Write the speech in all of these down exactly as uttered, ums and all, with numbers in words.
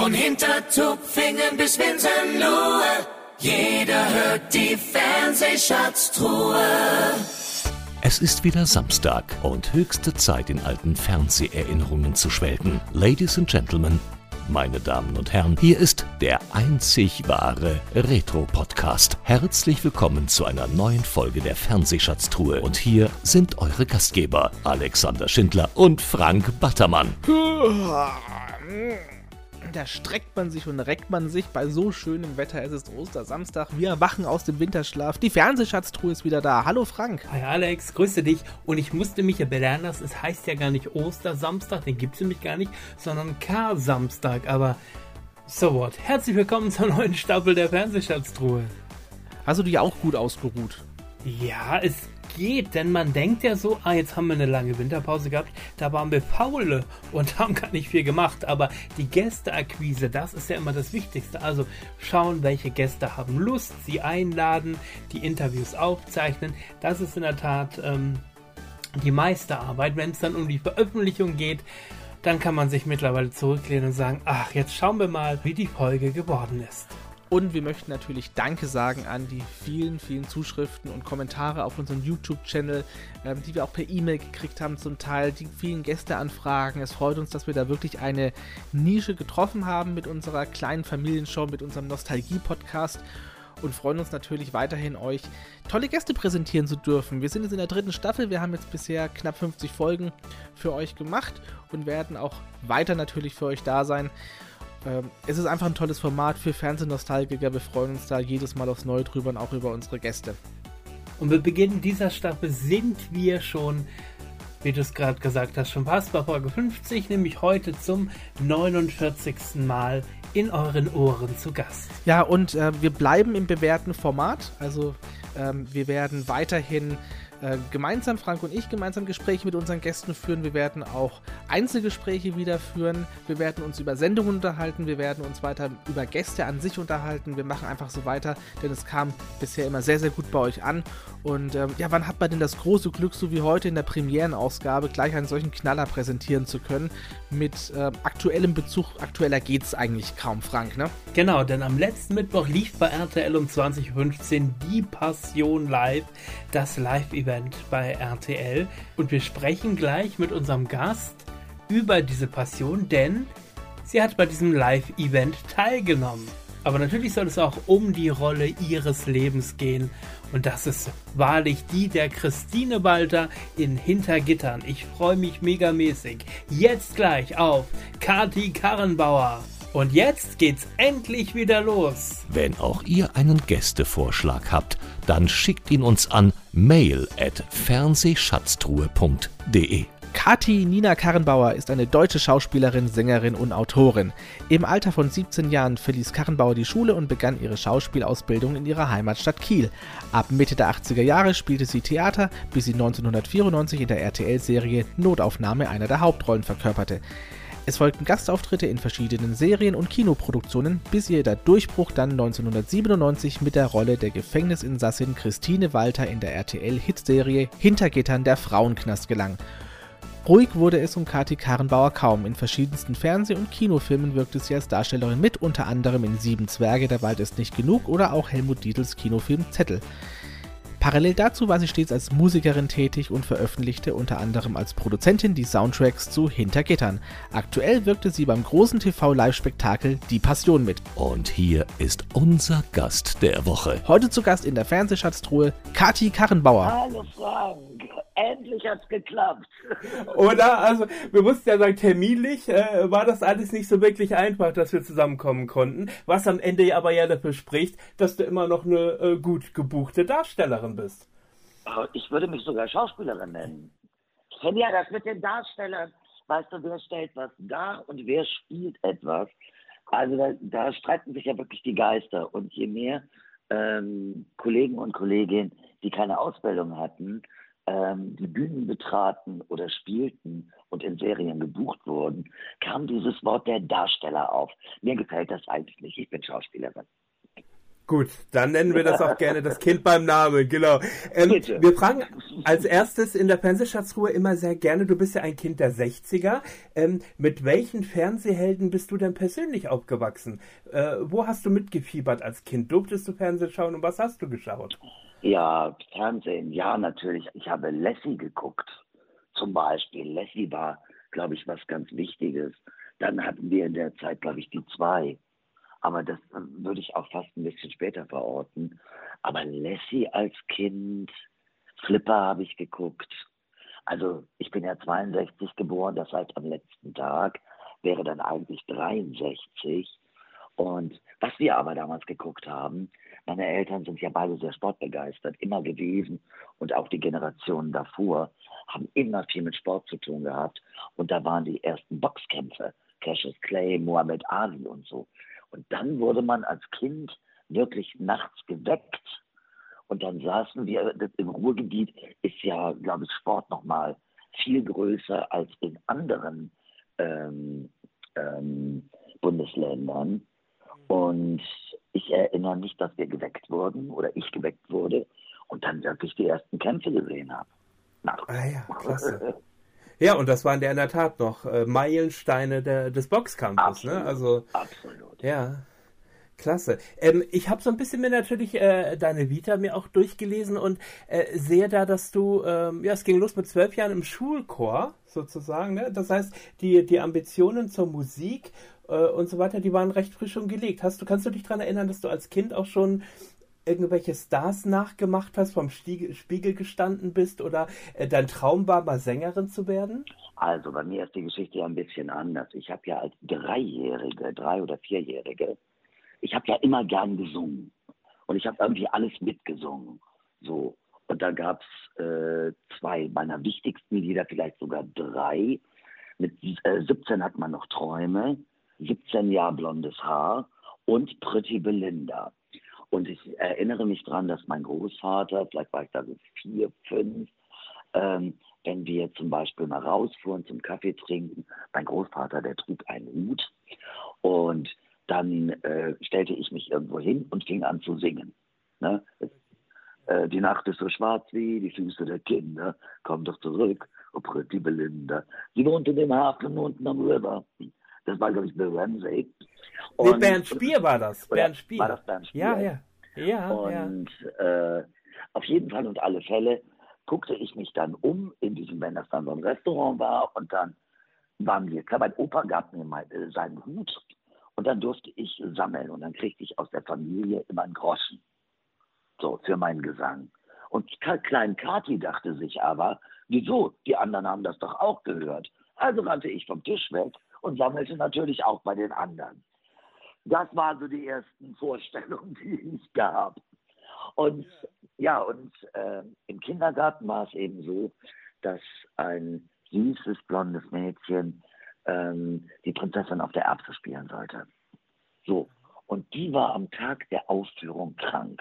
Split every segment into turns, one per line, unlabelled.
Von Hintertupfingen bis Winsenlohe, jeder hört die Fernsehschatztruhe.
Es ist wieder Samstag und höchste Zeit, in alten Fernseherinnerungen zu schwelgen. Ladies and Gentlemen, meine Damen und Herren, hier ist der einzig wahre Retro-Podcast. Herzlich willkommen zu einer neuen Folge der Fernsehschatztruhe. Und hier sind eure Gastgeber Alexander Schindler und Frank Battermann.
Da streckt man sich und reckt man sich bei so schönem Wetter. Es ist Ostersamstag, wir erwachen aus dem Winterschlaf. Die Fernsehschatztruhe ist wieder da. Hallo Frank.
Hi Alex, grüße dich. Und ich musste mich ja belehren lassen, es heißt ja gar nicht Ostersamstag, den gibt es nämlich gar nicht, sondern Kar-Samstag. Aber so what. Herzlich willkommen zur neuen Staffel der Fernsehschatztruhe.
Hast du dich auch gut ausgeruht?
Ja, es geht, denn man denkt ja so, ah, jetzt haben wir eine lange Winterpause gehabt, da waren wir faule und haben gar nicht viel gemacht, aber die Gästeakquise, das ist ja immer das Wichtigste, also schauen, welche Gäste haben Lust, sie einladen, die Interviews aufzeichnen, das ist in der Tat ähm, die meiste Arbeit. Wenn es dann um die Veröffentlichung geht, dann kann man sich mittlerweile zurücklehnen und sagen, ach, jetzt schauen wir mal, wie die Folge geworden ist.
Und wir möchten natürlich Danke sagen an die vielen, vielen Zuschriften und Kommentare auf unserem YouTube-Channel, ähm, die wir auch per E-Mail gekriegt haben zum Teil, die vielen Gästeanfragen. Es freut uns, dass wir da wirklich eine Nische getroffen haben mit unserer kleinen Familienshow, mit unserem Nostalgie-Podcast und freuen uns natürlich weiterhin, euch tolle Gäste präsentieren zu dürfen. Wir sind jetzt in der dritten Staffel, wir haben jetzt bisher knapp fünfzig Folgen für euch gemacht und werden auch weiter natürlich für euch da sein. Es ist einfach ein tolles Format für Fernsehnostalgiker. Wir freuen uns da jedes Mal aufs Neue drüber und auch über unsere Gäste.
Und mit Beginn dieser Staffel sind wir schon, wie du es gerade gesagt hast, schon fast bei Folge fünfzig, nämlich heute zum neunundvierzigsten Mal in euren Ohren zu Gast.
Ja, und äh, wir bleiben im bewährten Format. Also ähm, wir werden weiterhin äh, gemeinsam, Frank und ich, gemeinsam Gespräche mit unseren Gästen führen. Wir werden auch Einzelgespräche wieder führen. Wir werden uns über Sendungen unterhalten. Wir werden uns weiter über Gäste an sich unterhalten. Wir machen einfach so weiter, denn es kam bisher immer sehr, sehr gut bei euch an. Und ähm, ja, wann hat man denn das große Glück, so wie heute in der Premierenausgabe, gleich einen solchen Knaller präsentieren zu können? Mit äh, aktuellem Bezug, aktueller geht's eigentlich kaum, Frank, ne?
Genau, denn am letzten Mittwoch lief bei R T L um zwanzig Uhr fünfzehn Die Passion live, das Live-Event bei R T L. Und wir sprechen gleich mit unserem Gast über diese Passion, denn sie hat bei diesem Live-Event teilgenommen. Aber natürlich soll es auch um die Rolle ihres Lebens gehen. Und das ist wahrlich die der Christine Walter in Hintergittern. Ich freue mich megamäßig. Jetzt gleich auf Kati Karrenbauer. Und jetzt geht's endlich wieder los.
Wenn auch ihr einen Gästevorschlag habt, dann schickt ihn uns an mail at fernsehschatztruhe punkt de.
Kati Nina Karrenbauer ist eine deutsche Schauspielerin, Sängerin und Autorin. Im Alter von siebzehn Jahren verließ Karrenbauer die Schule und begann ihre Schauspielausbildung in ihrer Heimatstadt Kiel. Ab Mitte der achtziger Jahre spielte sie Theater, bis sie neunzehnhundertvierundneunzig in der R T L-Serie Notaufnahme einer der Hauptrollen verkörperte. Es folgten Gastauftritte in verschiedenen Serien und Kinoproduktionen, bis ihr der Durchbruch dann neunzehnhundertsiebenundneunzig mit der Rolle der Gefängnisinsassin Christine Walter in der R T L-Hitserie Hintergittern der Frauenknast gelang. Ruhig wurde es um Kati Karrenbauer kaum. In verschiedensten Fernseh- und Kinofilmen wirkte sie als Darstellerin mit, unter anderem in Sieben Zwerge, der Wald ist nicht genug oder auch Helmut Dietls Kinofilm Zettel. Parallel dazu war sie stets als Musikerin tätig und veröffentlichte unter anderem als Produzentin die Soundtracks zu Hintergittern. Aktuell wirkte sie beim großen T V-Live-Spektakel Die Passion mit.
Und hier ist unser Gast der Woche.
Heute zu Gast in der Fernsehschatztruhe Kati Karrenbauer.
Hallo Frank, endlich hat's geklappt.
Oder? Also, wir mussten ja sagen, terminlich äh, war das alles nicht so wirklich einfach, dass wir zusammenkommen konnten. Was am Ende aber ja dafür spricht, dass du immer noch eine äh, gut gebuchte Darstellerin bist.
Ich würde mich sogar Schauspielerin nennen. Ich kenne ja das mit den Darstellern. Weißt du, wer stellt was dar und wer spielt etwas? Also da, da streiten sich ja wirklich die Geister. Und je mehr ähm, Kollegen und Kolleginnen, die keine Ausbildung hatten, ähm, die Bühnen betraten oder spielten und in Serien gebucht wurden, kam dieses Wort der Darsteller auf. Mir gefällt das eigentlich nicht. Ich bin Schauspielerin.
Gut, dann nennen wir das auch gerne das Kind beim Namen, genau. Ähm,
Bitte.
wir fragen als erstes in der Fernsehschatztruhe immer sehr gerne, du bist ja ein Kind der sechziger, ähm, mit welchen Fernsehhelden bist du denn persönlich aufgewachsen? Äh, wo hast du mitgefiebert als Kind? Durftest du Fernsehen schauen und was hast du geschaut?
Ja, Fernsehen, ja, natürlich. Ich habe Lassie geguckt, zum Beispiel. Lassie war, glaube ich, was ganz Wichtiges. Dann hatten wir in der Zeit, glaube ich, die zwei. Aber das äh, würde ich auch fast ein bisschen später verorten. Aber Lassie als Kind, Flipper habe ich geguckt. Also ich bin ja zweiundsechzig geboren, das heißt am letzten Tag wäre dann eigentlich dreiundsechzig. Und was wir aber damals geguckt haben, meine Eltern sind ja beide sehr sportbegeistert, immer gewesen. Und auch die Generationen davor haben immer viel mit Sport zu tun gehabt. Und da waren die ersten Boxkämpfe, Cassius Clay, Muhammad Ali und so. Und dann wurde man als Kind wirklich nachts geweckt. Und dann saßen wir, das im Ruhrgebiet ist ja, glaube ich, Sport nochmal viel größer als in anderen ähm, ähm, Bundesländern. Und ich erinnere mich, dass wir geweckt wurden oder ich geweckt wurde und dann wirklich die ersten Kämpfe gesehen habe. Nachts.
Ah ja, klasse. Ja, und das waren ja in der Tat noch äh, Meilensteine der, des Boxkampfes,
Absolut,
ne? Also,
absolut.
ja, klasse. Ähm, ich habe so ein bisschen mir natürlich äh, deine Vita mir auch durchgelesen und äh, sehe da, dass du, ähm, ja, es ging los mit zwölf Jahren im Schulchor sozusagen, ne? Das heißt, die, die Ambitionen zur Musik äh, und so weiter, die waren recht frisch schon gelegt. Hast du, kannst du dich daran erinnern, dass du als Kind auch schon irgendwelche Stars nachgemacht hast, vom Stieg- Spiegel gestanden bist oder äh, dein Traum war, mal Sängerin zu werden?
Also bei mir ist die Geschichte ja ein bisschen anders. Ich habe ja als Dreijährige, Drei- oder Vierjährige, ich habe ja immer gern gesungen. Und ich habe irgendwie alles mitgesungen. So. Und da gab es äh, zwei meiner wichtigsten Lieder, vielleicht sogar drei. Mit äh, siebzehn hat man noch Träume, siebzehn Jahre blondes Haar und Pretty Belinda. Und ich erinnere mich daran, dass mein Großvater, vielleicht war ich da so vier, fünf, ähm, wenn wir zum Beispiel mal rausfuhren zum Kaffee trinken, mein Großvater, der trug einen Hut und dann äh, stellte ich mich irgendwo hin und fing an zu singen. Ne? Äh, die Nacht ist so schwarz wie die Füße der Kinder, komm doch zurück, oh Pretty Belinda. Sie wohnt in dem Hafen unten am River. Das war, glaube ich, Bill Ramsey.
Nee, Bernd Spier war das.
Oder
Bernd Spier.
War das Bernd Spier?
Ja, ja. Ja,
und ja. Äh, auf jeden Fall und alle Fälle guckte ich mich dann um, in diesem, wenn das dann so ein Restaurant war, und dann waren wir, klar, mein Opa gab mir mal äh, seinen Hut und dann durfte ich sammeln und dann kriegte ich aus der Familie immer einen Groschen, so, für meinen Gesang. Und Klein Kati dachte sich aber, wieso, die anderen haben das doch auch gehört. Also rannte ich vom Tisch weg und sammelte natürlich auch bei den anderen. Das waren so die ersten Vorstellungen, die ich gab. Und ja, und äh, im Kindergarten war es eben so, dass ein süßes, blondes Mädchen ähm, die Prinzessin auf der Erbse spielen sollte. So, und die war am Tag der Aufführung krank.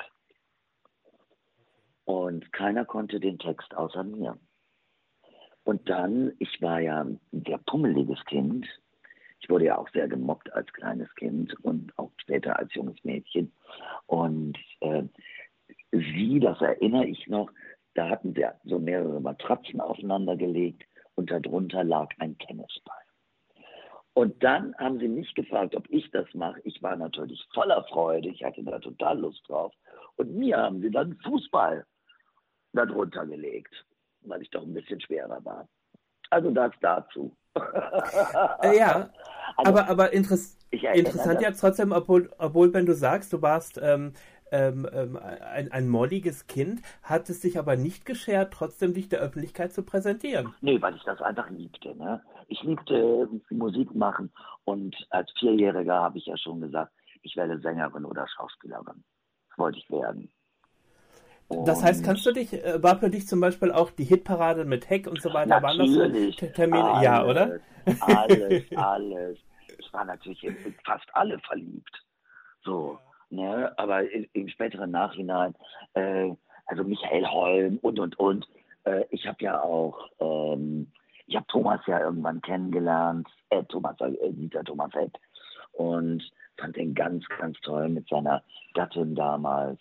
Und keiner konnte den Text außer mir. Und dann, ich war ja ein sehr pummeliges Kind. Ich wurde ja auch sehr gemobbt als kleines Kind und auch später als junges Mädchen. Und äh, sie, das erinnere ich noch, da hatten wir so mehrere Matratzen aufeinander gelegt und darunter lag ein Tennisball. Und dann haben sie mich gefragt, ob ich das mache. Ich war natürlich voller Freude, ich hatte da total Lust drauf. Und mir haben sie dann Fußball darunter gelegt, weil ich doch ein bisschen schwerer war. Also das dazu.
Äh, ja,
also,
aber, aber interess interessant ja trotzdem, obwohl, obwohl, wenn du sagst, du warst ähm, ähm, ein, ein molliges Kind, hat es dich aber nicht geschert, trotzdem dich der Öffentlichkeit zu präsentieren.
Nee, weil ich das einfach liebte. Ne? Ich liebte Musik machen und als Vierjähriger habe ich ja schon gesagt, ich werde Sängerin oder Schauspielerin. Das wollte ich werden.
Das heißt, kannst du dich, war für dich zum Beispiel auch die Hitparade mit Heck und so weiter, waren das so Termine?
Alles,
ja, oder?
Alles, alles. Ich war natürlich in fast alle verliebt. So, ne, aber im späteren Nachhinein, äh, also Michael Holm und, und, und. Äh, ich habe ja auch, ähm, ich habe Thomas ja irgendwann kennengelernt, äh, Thomas, äh, Dieter Thomas Heck. und fand ihn ganz, ganz toll mit seiner Gattin damals.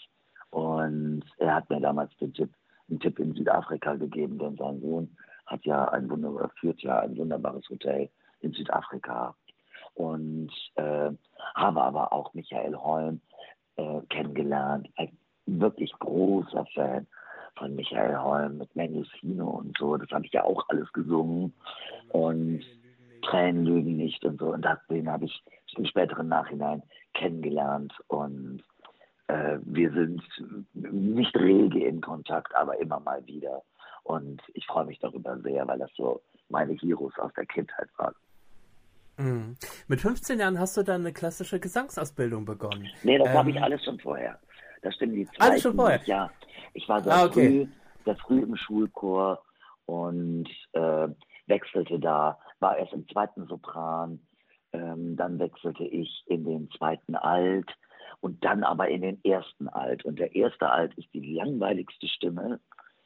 Und er hat mir damals den Tipp, einen Tipp in Südafrika gegeben, denn sein Sohn hat ja ein wunderbar, führt ja ein wunderbares Hotel in Südafrika. Und äh, habe aber auch Michael Holm äh, kennengelernt, ein wirklich großer Fan von Michael Holm mit Mendocino und so. Das habe ich ja auch alles gesungen. Und Tränen lügen nicht und so. Und das, den habe ich im späteren Nachhinein kennengelernt. Und äh, wir sind nicht rege in Kontakt, aber immer mal wieder. Und ich freue mich darüber sehr, weil das so meine Heroes aus der Kindheit waren.
Mhm. Mit fünfzehn Jahren hast du dann eine klassische Gesangsausbildung begonnen.
Nee, das
ähm,
habe ich alles schon vorher. Das stimmt, die zweiten,
alles schon vorher?
Ja, ich war sehr,
ah, okay.
früh, sehr früh im Schulchor und äh, wechselte da, war erst im zweiten Sopran, ähm, dann wechselte ich in den zweiten Alt und dann aber in den ersten Alt. Und der erste Alt ist die langweiligste Stimme.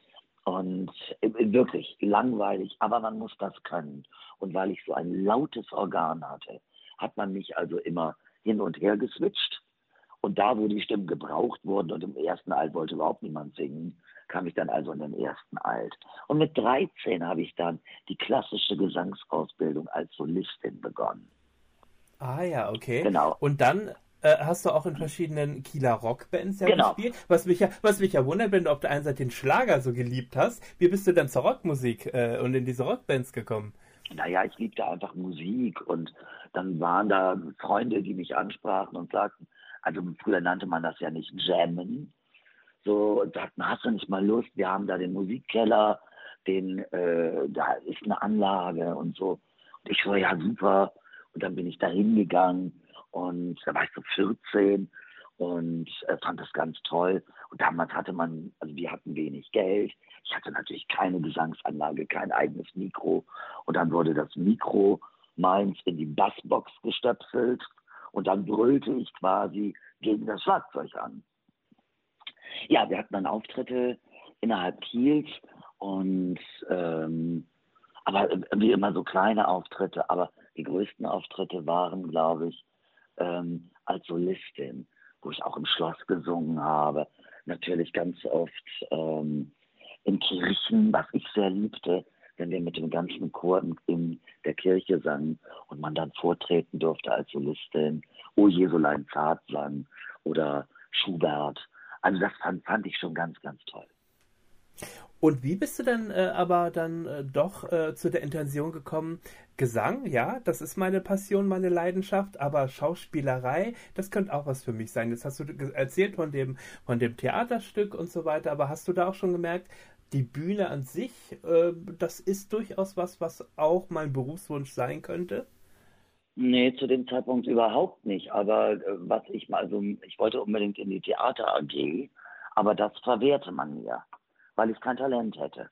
Und wirklich langweilig, aber man muss das können. Und weil ich so ein lautes Organ hatte, hat man mich also immer hin und her geswitcht. Und da, wo die Stimmen gebraucht wurden und im ersten Alt wollte überhaupt niemand singen, kam ich dann also in den ersten Alt. Und mit dreizehn habe ich dann die klassische Gesangsausbildung als Solistin begonnen.
Ah ja, okay.
Genau.
Und dann äh, hast du auch in verschiedenen Kieler Rockbands ja
Genau.
gespielt. Was mich ja, was mich ja wundert, wenn du auf der einen Seite den Schlager so geliebt hast, wie bist du dann zur Rockmusik äh, und in diese Rockbands gekommen?
Naja, ich liebte einfach Musik und dann waren da Freunde, die mich ansprachen und sagten, also früher nannte man das ja nicht Jammen, so und sagten, hast du nicht mal Lust, wir haben da den Musikkeller, den, äh, da ist eine Anlage und so. Und ich so, ja super. Und dann bin ich da hingegangen und da war ich so vierzehn und äh, fand das ganz toll. Und damals hatte man, also wir hatten wenig Geld. Ich hatte natürlich keine Gesangsanlage, kein eigenes Mikro. Und dann wurde das Mikro meins in die Bassbox gestöpselt und dann brüllte ich quasi gegen das Schlagzeug an. Ja, wir hatten dann Auftritte innerhalb Kiels und ähm, aber wie immer so kleine Auftritte, aber die größten Auftritte waren, glaube ich, ähm, als Solistin, wo ich auch im Schloss gesungen habe. Natürlich ganz oft ähm, in Kirchen, was ich sehr liebte, wenn wir mit dem ganzen Chor in, in der Kirche sangen und man dann vortreten durfte als Solistin, O Jesulein zart sang oder Schubert. Also das fand, fand ich schon ganz, ganz toll.
Und wie bist du dann äh, aber dann äh, doch äh, zu der Intention gekommen, Gesang, ja, das ist meine Passion, meine Leidenschaft, aber Schauspielerei, das könnte auch was für mich sein. Jetzt hast du erzählt von dem, von dem Theaterstück und so weiter, aber hast du da auch schon gemerkt, die Bühne an sich, äh, das ist durchaus was, was auch mein Berufswunsch sein könnte?
Nee, zu dem Zeitpunkt überhaupt nicht. Aber äh, was ich mal, also ich wollte unbedingt in die Theater A G, aber das verwehrte man mir, weil ich kein Talent hätte.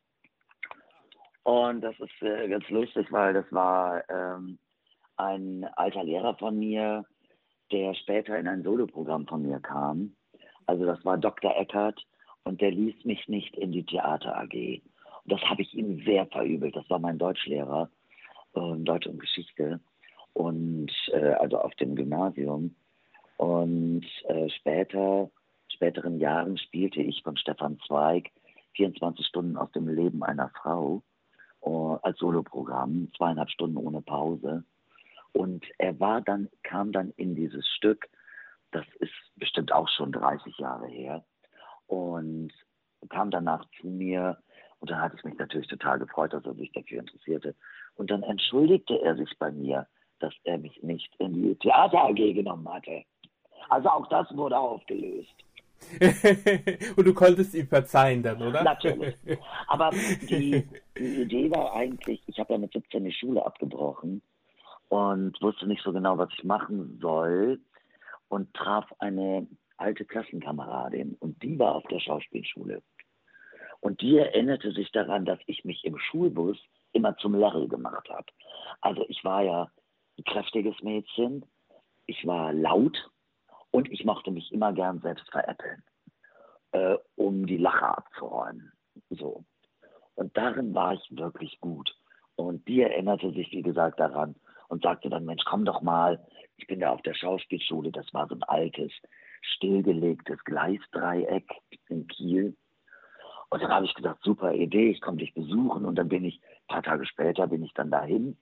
Und das ist äh, ganz lustig, weil das war ähm, ein alter Lehrer von mir, der später in ein Soloprogramm von mir kam. Also das war Doktor Eckert und der ließ mich nicht in die Theater A G. Und das habe ich ihm sehr verübelt. Das war mein Deutschlehrer, äh, Deutsch und Geschichte. Und äh, also auf dem Gymnasium. Und äh, später, späteren Jahren spielte ich von Stefan Zweig vierundzwanzig Stunden aus dem Leben einer Frau uh, als Soloprogramm, zweieinhalb Stunden ohne Pause. Und er war dann, kam dann in dieses Stück, das ist bestimmt auch schon dreißig Jahre her, und kam danach zu mir und dann hatte ich mich natürlich total gefreut, dass er sich dafür interessierte. Und dann entschuldigte er sich bei mir, dass er mich nicht in die Theater A G genommen hatte. Also auch das wurde aufgelöst.
Und du konntest ihm verzeihen dann, oder?
Natürlich. Aber die, die Idee war eigentlich, ich habe ja mit siebzehn die Schule abgebrochen und wusste nicht so genau, was ich machen soll und traf eine alte Klassenkameradin und die war auf der Schauspielschule. Und die erinnerte sich daran, dass ich mich im Schulbus immer zum Lärl gemacht habe. Also ich war ja ein kräftiges Mädchen, ich war laut und ich mochte mich immer gern selbst veräppeln, äh, um die Lacher abzuräumen. So. Und darin war ich wirklich gut. Und die erinnerte sich, wie gesagt, daran und sagte dann, Mensch, komm doch mal Ich bin da auf der Schauspielschule, das war so ein altes, stillgelegtes Gleisdreieck in Kiel. Und dann habe ich gesagt, super Idee, ich komme dich besuchen. Und dann bin ich, ein paar Tage später bin ich dann dahin.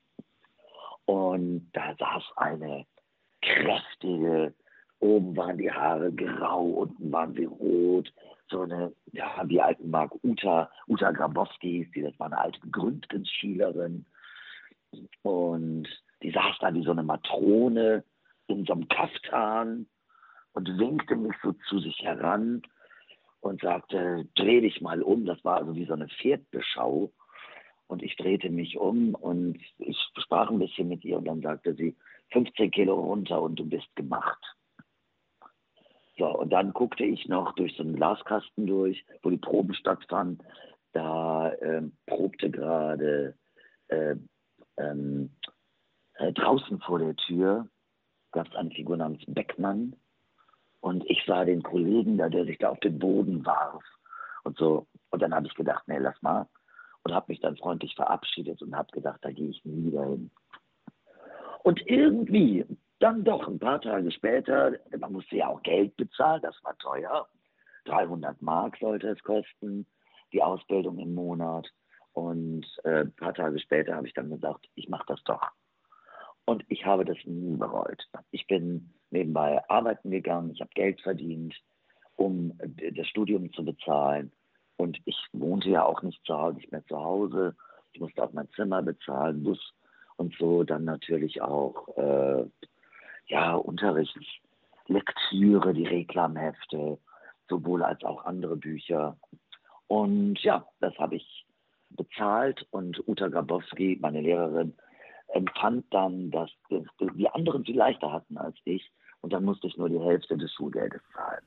Und da saß eine kräftige, oben waren die Haare grau, unten waren sie rot. So eine, ja, die alten mag Uta, Uta Grabowski hieß die, das war eine alte Gründgens-Schülerin. Und die saß da wie so eine Matrone in so einem Kaftan und winkte mich so zu sich heran und sagte, dreh dich mal um. Das war also wie so eine Pferdbeschau. Und ich drehte mich um und ich sprach ein bisschen mit ihr und dann sagte sie, fünfzehn Kilo runter und du bist gemacht. So, und dann guckte ich noch durch so einen Glaskasten durch, wo die Proben stattfanden. Da ähm, probte gerade äh, ähm, äh, draußen vor der Tür, gab es eine Figur namens Beckmann. Und ich sah den Kollegen da, der sich da auf den Boden warf. Und so. Und dann habe ich gedacht, nee, lass mal. Und habe mich dann freundlich verabschiedet und habe gedacht, da gehe ich nie wieder hin. Und irgendwie, dann doch ein paar Tage später, man musste ja auch Geld bezahlen, das war teuer. dreihundert Mark sollte es kosten, die Ausbildung im Monat. Und äh, ein paar Tage später habe ich dann gesagt, ich mache das doch. Und ich habe das nie bereut. Ich bin nebenbei arbeiten gegangen, ich habe Geld verdient, um das Studium zu bezahlen. Und ich wohnte ja auch nicht zu Hause, nicht mehr zu Hause. Ich musste auch mein Zimmer bezahlen, Bus und so. Dann natürlich auch äh, ja, Unterricht, Lektüre, die Reklamhefte, sowohl als auch andere Bücher. Und ja, das habe ich bezahlt. Und Uta Grabowski, meine Lehrerin, empfand dann, dass die anderen viel leichter hatten als ich. Und dann musste ich nur die Hälfte des Schulgeldes zahlen.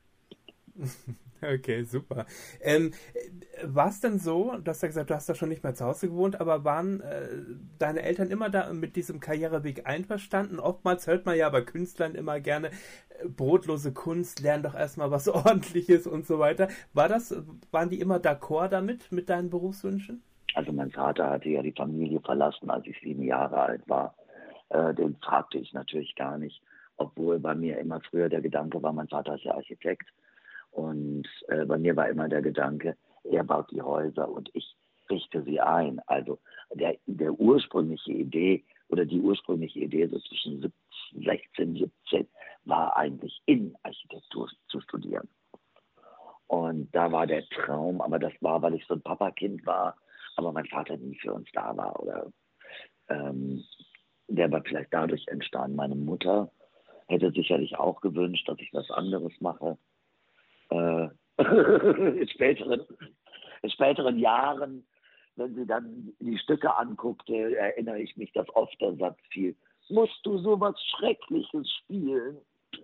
Okay, super. Ähm, war es denn so, du hast ja gesagt, du hast da schon nicht mehr zu Hause gewohnt, aber waren äh, deine Eltern immer da mit diesem Karriereweg einverstanden? Oftmals hört man ja bei Künstlern immer gerne, äh, brotlose Kunst, lern doch erstmal was Ordentliches und so weiter. War das, waren die immer d'accord damit, mit deinen Berufswünschen?
Also mein Vater hatte ja die Familie verlassen, als ich sieben Jahre alt war. Äh, den fragte ich natürlich gar nicht, obwohl bei mir immer früher der Gedanke war, mein Vater ist ja Architekt. Und äh, bei mir war immer der Gedanke, er baut die Häuser und ich richte sie ein. Also der, der ursprüngliche Idee oder die ursprüngliche Idee so zwischen sechzehn, siebzehn war eigentlich Innenarchitektur zu studieren. Und da war der Traum, aber das war, weil ich so ein Papakind war, aber mein Vater nie für uns da war. Oder ähm, der war vielleicht dadurch entstanden. Meine Mutter hätte sicherlich auch gewünscht, dass ich was anderes mache. Äh, in, späteren, in späteren Jahren, wenn sie dann die Stücke anguckte, erinnere ich mich, dass oft der Satz fiel, musst du sowas Schreckliches spielen?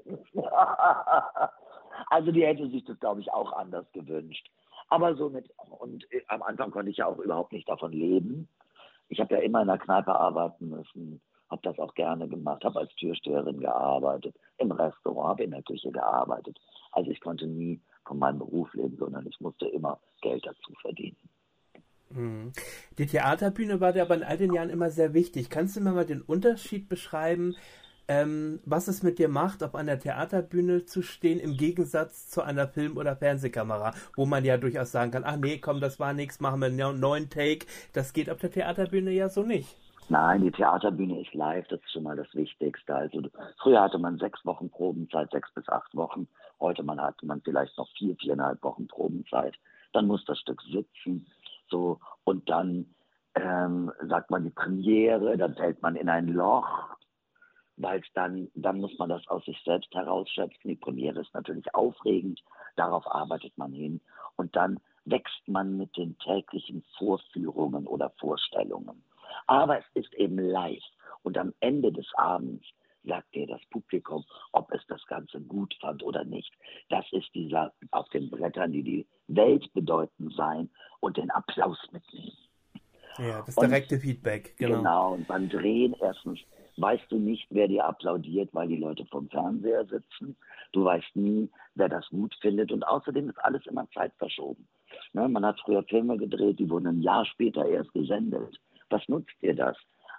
Also die hätte sich das, glaube ich, auch anders gewünscht. Aber so mit, und am Anfang konnte ich ja auch überhaupt nicht davon leben. Ich habe ja immer in der Kneipe arbeiten müssen, habe das auch gerne gemacht, habe als Türsteherin gearbeitet, im Restaurant, habe in der Küche gearbeitet. Also ich konnte nie von meinem Beruf leben, sondern ich musste immer Geld dazu verdienen.
Die Theaterbühne war dir aber in all den Jahren immer sehr wichtig. Kannst du mir mal den Unterschied beschreiben, ähm, was es mit dir macht, auf einer Theaterbühne zu stehen, im Gegensatz zu einer Film- oder Fernsehkamera, wo man ja durchaus sagen kann, ach nee, komm, das war nichts, machen wir einen neuen Take. Das geht auf der Theaterbühne ja so nicht.
Nein, die Theaterbühne ist live, das ist schon mal das Wichtigste. Also früher hatte man sechs Wochen Probenzeit, sechs bis acht Wochen. Heute man hat man vielleicht noch vier, viereinhalb Wochen Probenzeit. Dann muss das Stück sitzen, so, und dann ähm, sagt man die Premiere, dann fällt man in ein Loch, weil es dann, dann muss man das aus sich selbst herausschöpfen. Die Premiere ist natürlich aufregend, darauf arbeitet man hin und dann wächst man mit den täglichen Vorführungen oder Vorstellungen. Aber es ist eben live und am Ende des Abends sagt dir das Publikum, ob es das Ganze gut fand oder nicht. Das ist dieser auf den Brettern, die die Welt bedeuten sein und den Applaus mitnehmen.
Ja, das direkte und, Feedback, genau.
Genau, und beim Drehen erstens weißt du nicht, wer dir applaudiert, weil die Leute vom Fernseher sitzen. Du weißt nie, wer das gut findet und außerdem ist alles immer zeitverschoben. Ne, man hat früher Filme gedreht, die wurden ein Jahr später erst gesendet. Was nutzt dir das?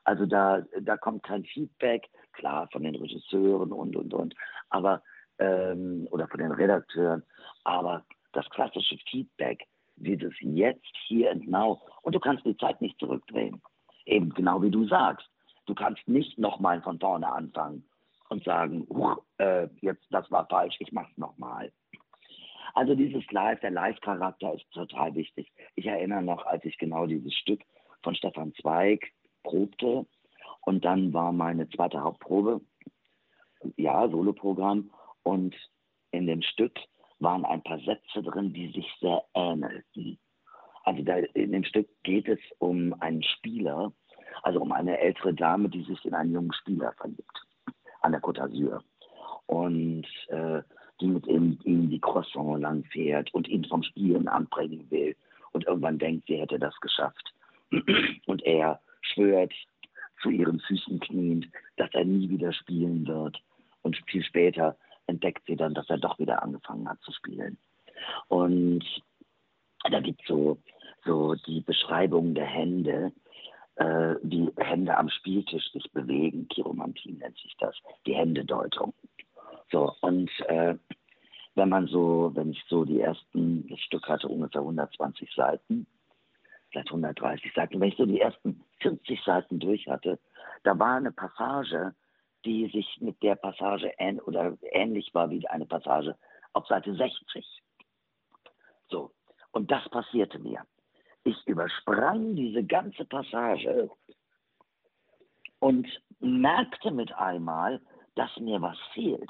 Also da, da kommt kein Feedback, klar von den Regisseuren und, und, und, aber, ähm, oder von den Redakteuren, aber das klassische Feedback, wie das jetzt, hier und now, und du kannst die Zeit nicht zurückdrehen. Eben genau wie du sagst. Du kannst nicht nochmal von vorne anfangen und sagen, huch, äh, jetzt, das war falsch, ich mach's nochmal. Also dieses Live, der Live-Charakter ist total wichtig. Ich erinnere noch, als ich genau dieses Stück von Stefan Zweig probte und dann war meine zweite Hauptprobe, ja, Soloprogramm, und in dem Stück waren ein paar Sätze drin, die sich sehr ähnelten. Also da, in dem Stück geht es um einen Spieler, also um eine ältere Dame, die sich in einen jungen Spieler verliebt, an der Côte d'Azur. Und äh, die mit ihm, ihm die Croissant lang fährt und ihn vom Spielen anbringen will. Und irgendwann denkt, sie hätte das geschafft. Und er schwört zu ihren Füßen kniend, dass er nie wieder spielen wird. Und viel später entdeckt sie dann, dass er doch wieder angefangen hat zu spielen. Und da gibt es so, so die Beschreibung der Hände, äh, wie Hände am Spieltisch sich bewegen. Chiromantie nennt sich das, die Händedeutung. So, und äh, wenn man so, wenn ich so die ersten, das Stück hatte ungefähr hundertzwanzig Seiten, vielleicht hundertdreißig Seiten, wenn ich so die ersten vierzig Seiten durch hatte, da war eine Passage, die sich mit der Passage ähn oder ähnlich war wie eine Passage auf Seite sechzig. So, und das passierte mir. Ich übersprang diese ganze Passage und merkte mit einmal, dass mir was fehlt.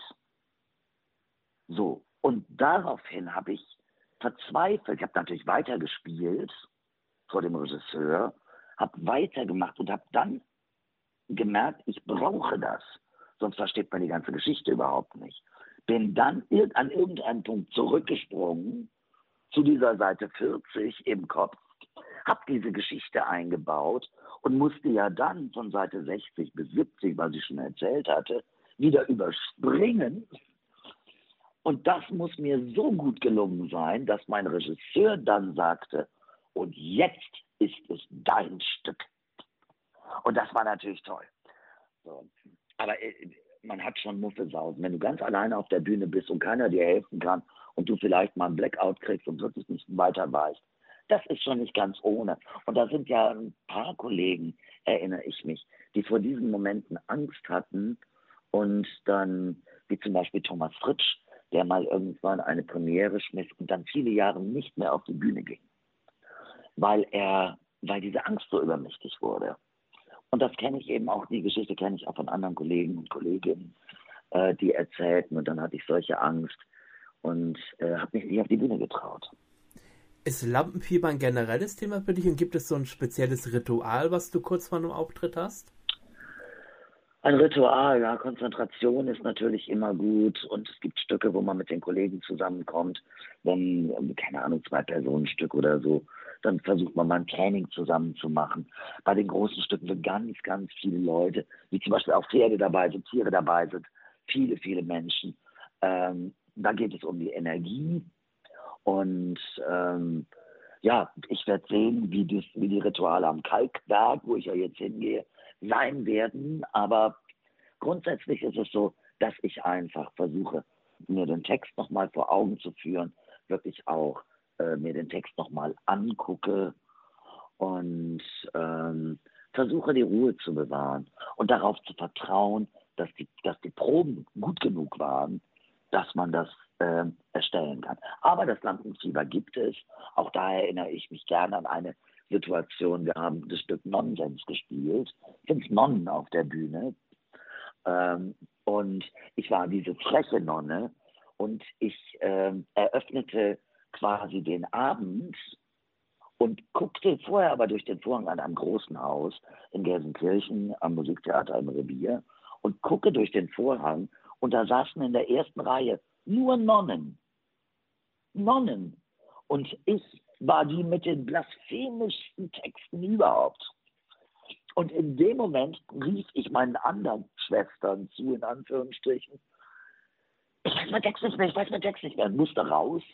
So, und daraufhin habe ich verzweifelt, ich habe natürlich weitergespielt vor dem Regisseur, habe weitergemacht und habe dann gemerkt, ich brauche das, sonst versteht man die ganze Geschichte überhaupt nicht. Bin dann an irgendeinem Punkt zurückgesprungen zu dieser Seite vierzig im Kopf, habe diese Geschichte eingebaut und musste ja dann von Seite sechzig bis siebzig, was ich schon erzählt hatte, wieder überspringen. Und das muss mir so gut gelungen sein, dass mein Regisseur dann sagte, und jetzt ist es dein Stück. Und das war natürlich toll. So. Aber äh, man hat schon Muffelsausen. Wenn du ganz alleine auf der Bühne bist und keiner dir helfen kann und du vielleicht mal einen Blackout kriegst und wirklich nicht weiter weißt, das ist schon nicht ganz ohne. Und da sind ja ein paar Kollegen, erinnere ich mich, die vor diesen Momenten Angst hatten und dann, wie zum Beispiel Thomas Fritsch, der mal irgendwann eine Premiere schmiss und dann viele Jahre nicht mehr auf die Bühne ging, weil er, weil diese Angst so übermächtig wurde. Und das kenne ich eben auch, die Geschichte kenne ich auch von anderen Kollegen und Kolleginnen, äh, die erzählten und dann hatte ich solche Angst und äh, habe mich nicht auf die Bühne getraut.
Ist Lampenfieber ein generelles Thema für dich und gibt es so ein spezielles Ritual, was du kurz vor einem Auftritt hast?
Ein Ritual, ja, Konzentration ist natürlich immer gut und es gibt Stücke, wo man mit den Kollegen zusammenkommt, wenn, keine Ahnung, Zwei-Personen-Stück oder so, dann versucht man mal ein Training zusammen zu machen. Bei den großen Stücken sind ganz, ganz viele Leute, wie zum Beispiel auch Pferde dabei sind, Tiere dabei sind, viele, viele Menschen. Ähm, da geht es um die Energie und ähm, ja, ich werde sehen, wie die, wie die Rituale am Kalkberg, wo ich ja jetzt hingehe, sein werden, aber grundsätzlich ist es so, dass ich einfach versuche, mir den Text nochmal vor Augen zu führen, wirklich auch äh, mir den Text nochmal angucke und ähm, versuche die Ruhe zu bewahren und darauf zu vertrauen, dass die, dass die Proben gut genug waren, dass man das äh, erstellen kann. Aber das Lampenfieber gibt es, auch da erinnere ich mich gerne an eine Situation, wir haben das Stück Nonsens gespielt, fünf Nonnen auf der Bühne ähm, und ich war diese freche Nonne und ich ähm, eröffnete quasi den Abend und guckte vorher aber durch den Vorhang an einem großen Haus in Gelsenkirchen am Musiktheater im Revier und gucke durch den Vorhang und da saßen in der ersten Reihe nur Nonnen. Nonnen. Und ich war die mit den blasphemischsten Texten überhaupt. Und in dem Moment rief ich meinen anderen Schwestern zu, in Anführungsstrichen, ich weiß mein Text nicht mehr, ich weiß mein Text nicht mehr, und musste raus.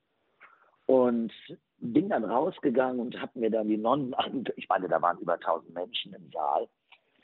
Und bin dann rausgegangen und habe mir dann die Nonnen angeguckt. Ich meine, da waren über tausend Menschen im Saal.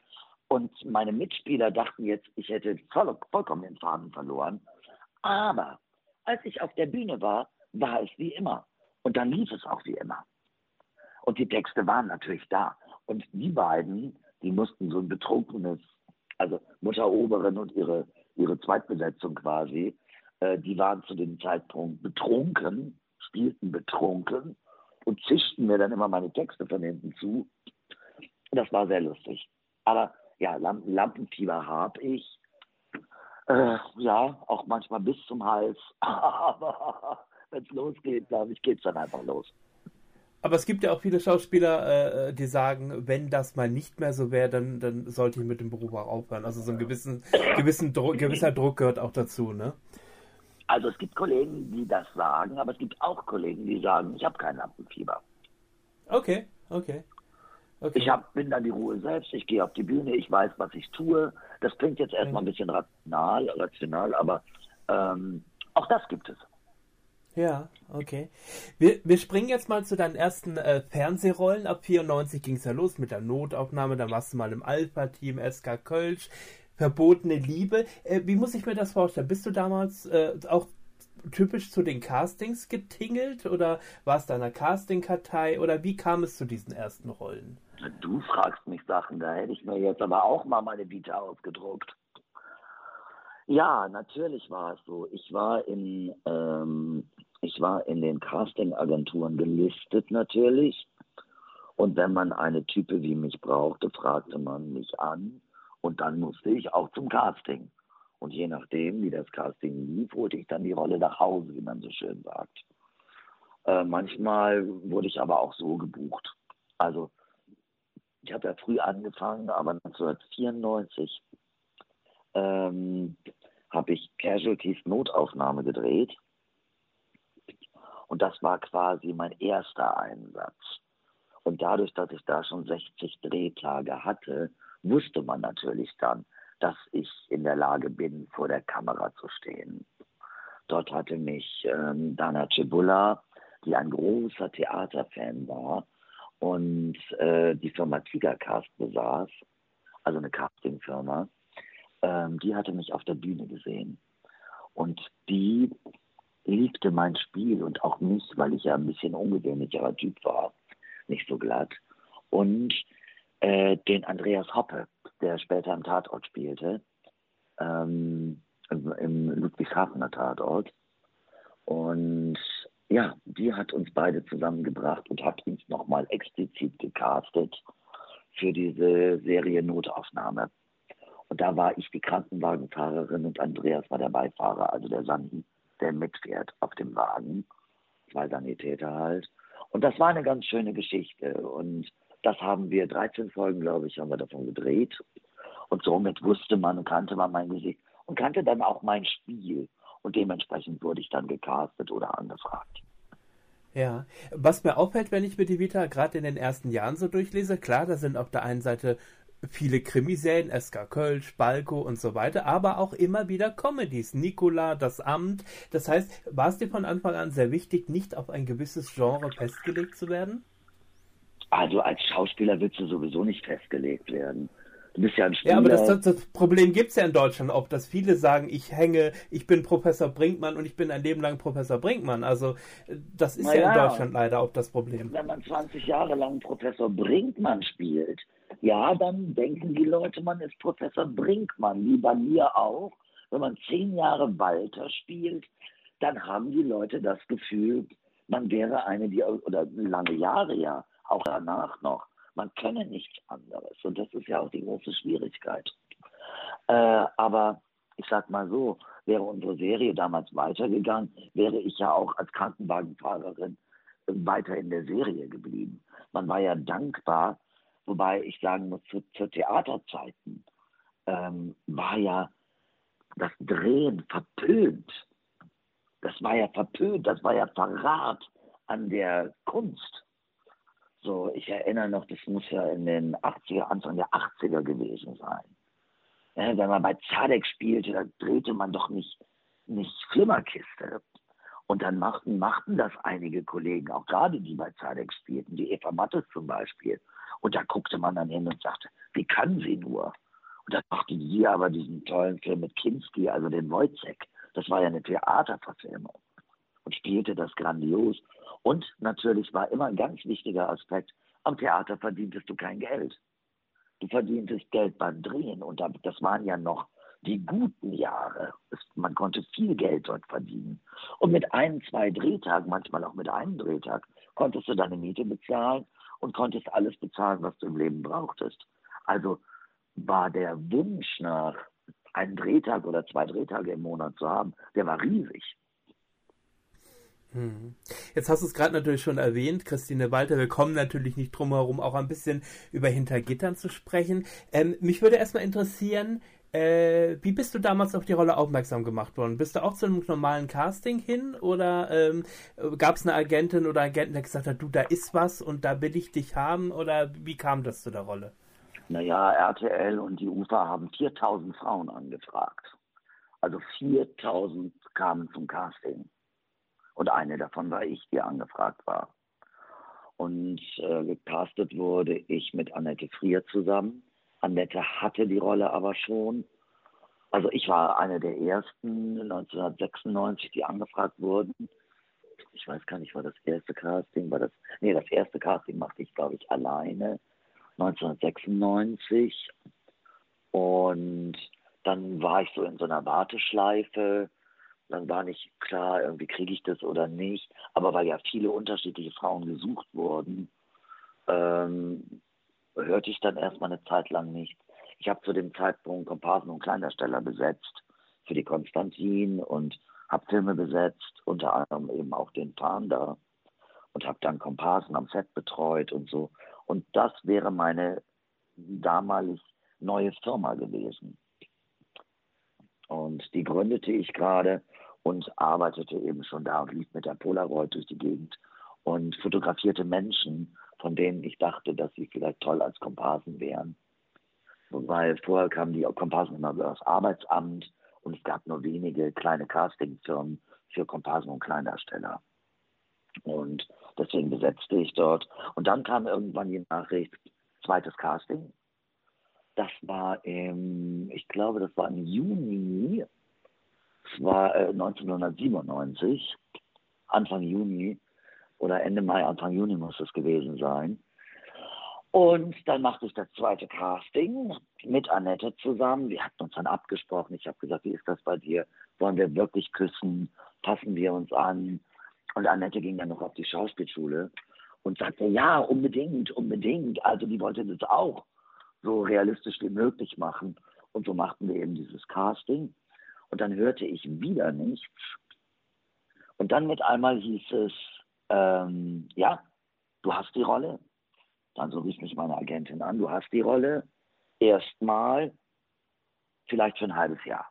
Und meine Mitspieler dachten jetzt, ich hätte voll, vollkommen den Faden verloren. Aber als ich auf der Bühne war, war es wie immer. Und dann lief es auch wie immer. Und die Texte waren natürlich da. Und die beiden, die mussten so ein betrunkenes, also Mutter Oberin und ihre, ihre Zweitbesetzung quasi, äh, die waren zu dem Zeitpunkt betrunken, spielten betrunken und zischten mir dann immer meine Texte von hinten zu. Das war sehr lustig. Aber ja, Lamp Lampenfieber habe ich. Äh, ja, auch manchmal bis zum Hals. Aber wenn es losgeht, glaube ich, geht es dann einfach los.
Aber es gibt ja auch viele Schauspieler, äh, die sagen, wenn das mal nicht mehr so wäre, dann, dann sollte ich mit dem Beruf auch aufhören. Also so ein gewissen, gewissen Dro gewisser Druck gehört auch dazu, ne?
Also es gibt Kollegen, die das sagen, aber es gibt auch Kollegen, die sagen, ich habe kein Lampenfieber.
Okay, okay. okay.
Ich hab, bin dann die Ruhe selbst, ich gehe auf die Bühne, ich weiß, was ich tue. Das klingt jetzt erstmal ein bisschen rational, rational aber ähm, auch das gibt es.
Ja, okay. Wir, wir springen jetzt mal zu deinen ersten äh, Fernsehrollen. Ab vierundneunzig ging es ja los mit der Notaufnahme. Dann warst du mal im Alpha-Team, S K Kölsch, Verbotene Liebe. Äh, wie muss ich mir das vorstellen? Bist du damals äh, auch typisch zu den Castings getingelt oder warst du einer Casting-Kartei oder wie kam es zu diesen ersten Rollen?
Du fragst mich Sachen, da hätte ich mir jetzt aber auch mal meine Vita ausgedruckt. Ja, natürlich war es so. Ich war in, ähm, ich war in den Casting-Agenturen gelistet natürlich. Und wenn man eine Type wie mich brauchte, fragte man mich an. Und dann musste ich auch zum Casting. Und je nachdem, wie das Casting lief, holte ich dann die Rolle nach Hause, wie man so schön sagt. Äh, manchmal wurde ich aber auch so gebucht. Also, ich habe ja früh angefangen, aber neunzehnhundertvierundneunzig ähm, habe ich Casualties Notaufnahme gedreht. Und das war quasi mein erster Einsatz. Und dadurch, dass ich da schon sechzig Drehtage hatte, wusste man natürlich dann, dass ich in der Lage bin, vor der Kamera zu stehen. Dort hatte mich ähm, Dana Cebula, die ein großer Theaterfan war und äh, die Firma Tigercast besaß, also eine Castingfirma, ähm, die hatte mich auf der Bühne gesehen. Und die liebte mein Spiel und auch mich, weil ich ja ein bisschen ungewöhnlicherer Typ war, nicht so glatt. Und äh, den Andreas Hoppe, der später im Tatort spielte, ähm, im, im Ludwigshafener Tatort. Und ja, die hat uns beide zusammengebracht und hat uns nochmal explizit gecastet für diese Serie Notaufnahme. Und da war ich die Krankenwagenfahrerin und Andreas war der Beifahrer, also der Sani, der mitfährt auf dem Wagen. Zwei Sanitäter halt. Und das war eine ganz schöne Geschichte. Und das haben wir, dreizehn Folgen, glaube ich, haben wir davon gedreht. Und somit wusste man und kannte man mein Gesicht und kannte dann auch mein Spiel. Und dementsprechend wurde ich dann gecastet oder angefragt.
Ja, was mir auffällt, wenn ich mir die Vita gerade in den ersten Jahren so durchlese, klar, da sind auf der einen Seite viele Krimiserien, S K Kölsch, Balko und so weiter, aber auch immer wieder Comedies, Nicola, Das Amt. Das heißt, war es dir von Anfang an sehr wichtig, nicht auf ein gewisses Genre festgelegt zu werden?
Also als Schauspieler willst du sowieso nicht festgelegt werden. Du bist ja ein Spieler.
Ja, aber das, das, das Problem gibt es ja in Deutschland auch, dass viele sagen, ich hänge, ich bin Professor Brinkmann und ich bin ein Leben lang Professor Brinkmann. Also das ist
Na
ja,
ja
in Deutschland leider auch das Problem.
Wenn man zwanzig Jahre lang Professor Brinkmann spielt, ja, dann denken die Leute, man ist Professor Brinkmann, wie bei mir auch. Wenn man zehn Jahre Walter spielt, dann haben die Leute das Gefühl, man wäre eine, die, oder lange Jahre ja, auch danach noch, man kenne nichts anderes. Und das ist ja auch die große Schwierigkeit. Äh, aber ich sag mal so, wäre unsere Serie damals weitergegangen, wäre ich ja auch als Krankenwagenfahrerin weiter in der Serie geblieben. Man war ja dankbar, wobei ich sagen muss, zu, zu Theaterzeiten ähm, war ja das Drehen verpönt. Das war ja verpönt, das war ja Verrat an der Kunst. So, ich erinnere noch, das muss ja in den achtziger, Anfang der achtziger gewesen sein. Ja, wenn man bei Zadek spielte, da drehte man doch nicht, nicht Flimmerkiste. Und dann machten, machten das einige Kollegen, auch gerade die bei Zadek spielten, die Eva Mattes zum Beispiel. Und da guckte man dann hin und sagte, wie kann sie nur? Und dann machte sie aber diesen tollen Film mit Kinski, also den Wojciech. Das war ja eine Theaterverfilmung und spielte das grandios. Und natürlich war immer ein ganz wichtiger Aspekt, am Theater verdientest du kein Geld. Du verdientest Geld beim Drehen und das waren ja noch die guten Jahre. Es, man konnte viel Geld dort verdienen. Und mit ein, zwei Drehtagen, manchmal auch mit einem Drehtag, konntest du deine Miete bezahlen und konntest alles bezahlen, was du im Leben brauchtest. Also war der Wunsch nach einen Drehtag oder zwei Drehtage im Monat zu haben, der war riesig.
Jetzt hast du es gerade natürlich schon erwähnt, Christine Walter, wir kommen natürlich nicht drum herum, auch ein bisschen über Hintergittern zu sprechen. Ähm, mich würde erstmal interessieren, äh, wie bist du damals auf die Rolle aufmerksam gemacht worden? Bist du auch zu einem normalen Casting hin oder ähm, gab es eine Agentin oder Agenten, der gesagt hat, du, da ist was und da will ich dich haben, oder wie kam das zu der Rolle?
Naja, R T L und die U F A haben viertausend Frauen angefragt. Also viertausend kamen zum Casting. Und eine davon war ich, die angefragt war. Und äh, gecastet wurde ich mit Annette Frier zusammen. Annette hatte die Rolle aber schon. Also ich war eine der ersten neunzehnhundertsechsundneunzig, die angefragt wurden. Ich weiß gar nicht, war das erste Casting? War das? Nee, das erste Casting machte ich, glaube ich, alleine. neunzehnhundertsechsundneunzig. Und dann war ich so in so einer Warteschleife. Dann war nicht klar, irgendwie kriege ich das oder nicht. Aber weil ja viele unterschiedliche Frauen gesucht wurden, ähm, hörte ich dann erstmal eine Zeit lang nicht. Ich habe zu dem Zeitpunkt Komparsen und Kleindarsteller besetzt für die Konstantin und habe Filme besetzt, unter anderem eben auch den Fahnder, und habe dann Komparsen am Set betreut und so. Und das wäre meine damalig neue Firma gewesen. Und die gründete ich gerade und arbeitete eben schon da und lief mit der Polaroid durch die Gegend und fotografierte Menschen, von denen ich dachte, dass sie vielleicht toll als Komparsen wären. Weil vorher kamen die Komparsen immer über das Arbeitsamt und es gab nur wenige kleine Castingfirmen für Komparsen und Kleindarsteller. Und deswegen besetzte ich dort. Und dann kam irgendwann die Nachricht, zweites Casting. Das war im, ich glaube, das war im Juni, es war äh, neunzehnhundertsiebenundneunzig, Anfang Juni oder Ende Mai, Anfang Juni muss es gewesen sein. Und dann machte ich das zweite Casting mit Annette zusammen. Wir hatten uns dann abgesprochen. Ich habe gesagt, wie ist das bei dir? Wollen wir wirklich küssen? Passen wir uns an? Und Annette ging dann noch auf die Schauspielschule und sagte, ja, unbedingt, unbedingt. Also die wollte das auch so realistisch wie möglich machen. Und so machten wir eben dieses Casting. Und dann hörte ich wieder nichts. Und dann mit einmal hieß es, ähm, ja, du hast die Rolle. Dann so rief mich meine Agentin an, du hast die Rolle. Erstmal, vielleicht für ein halbes Jahr.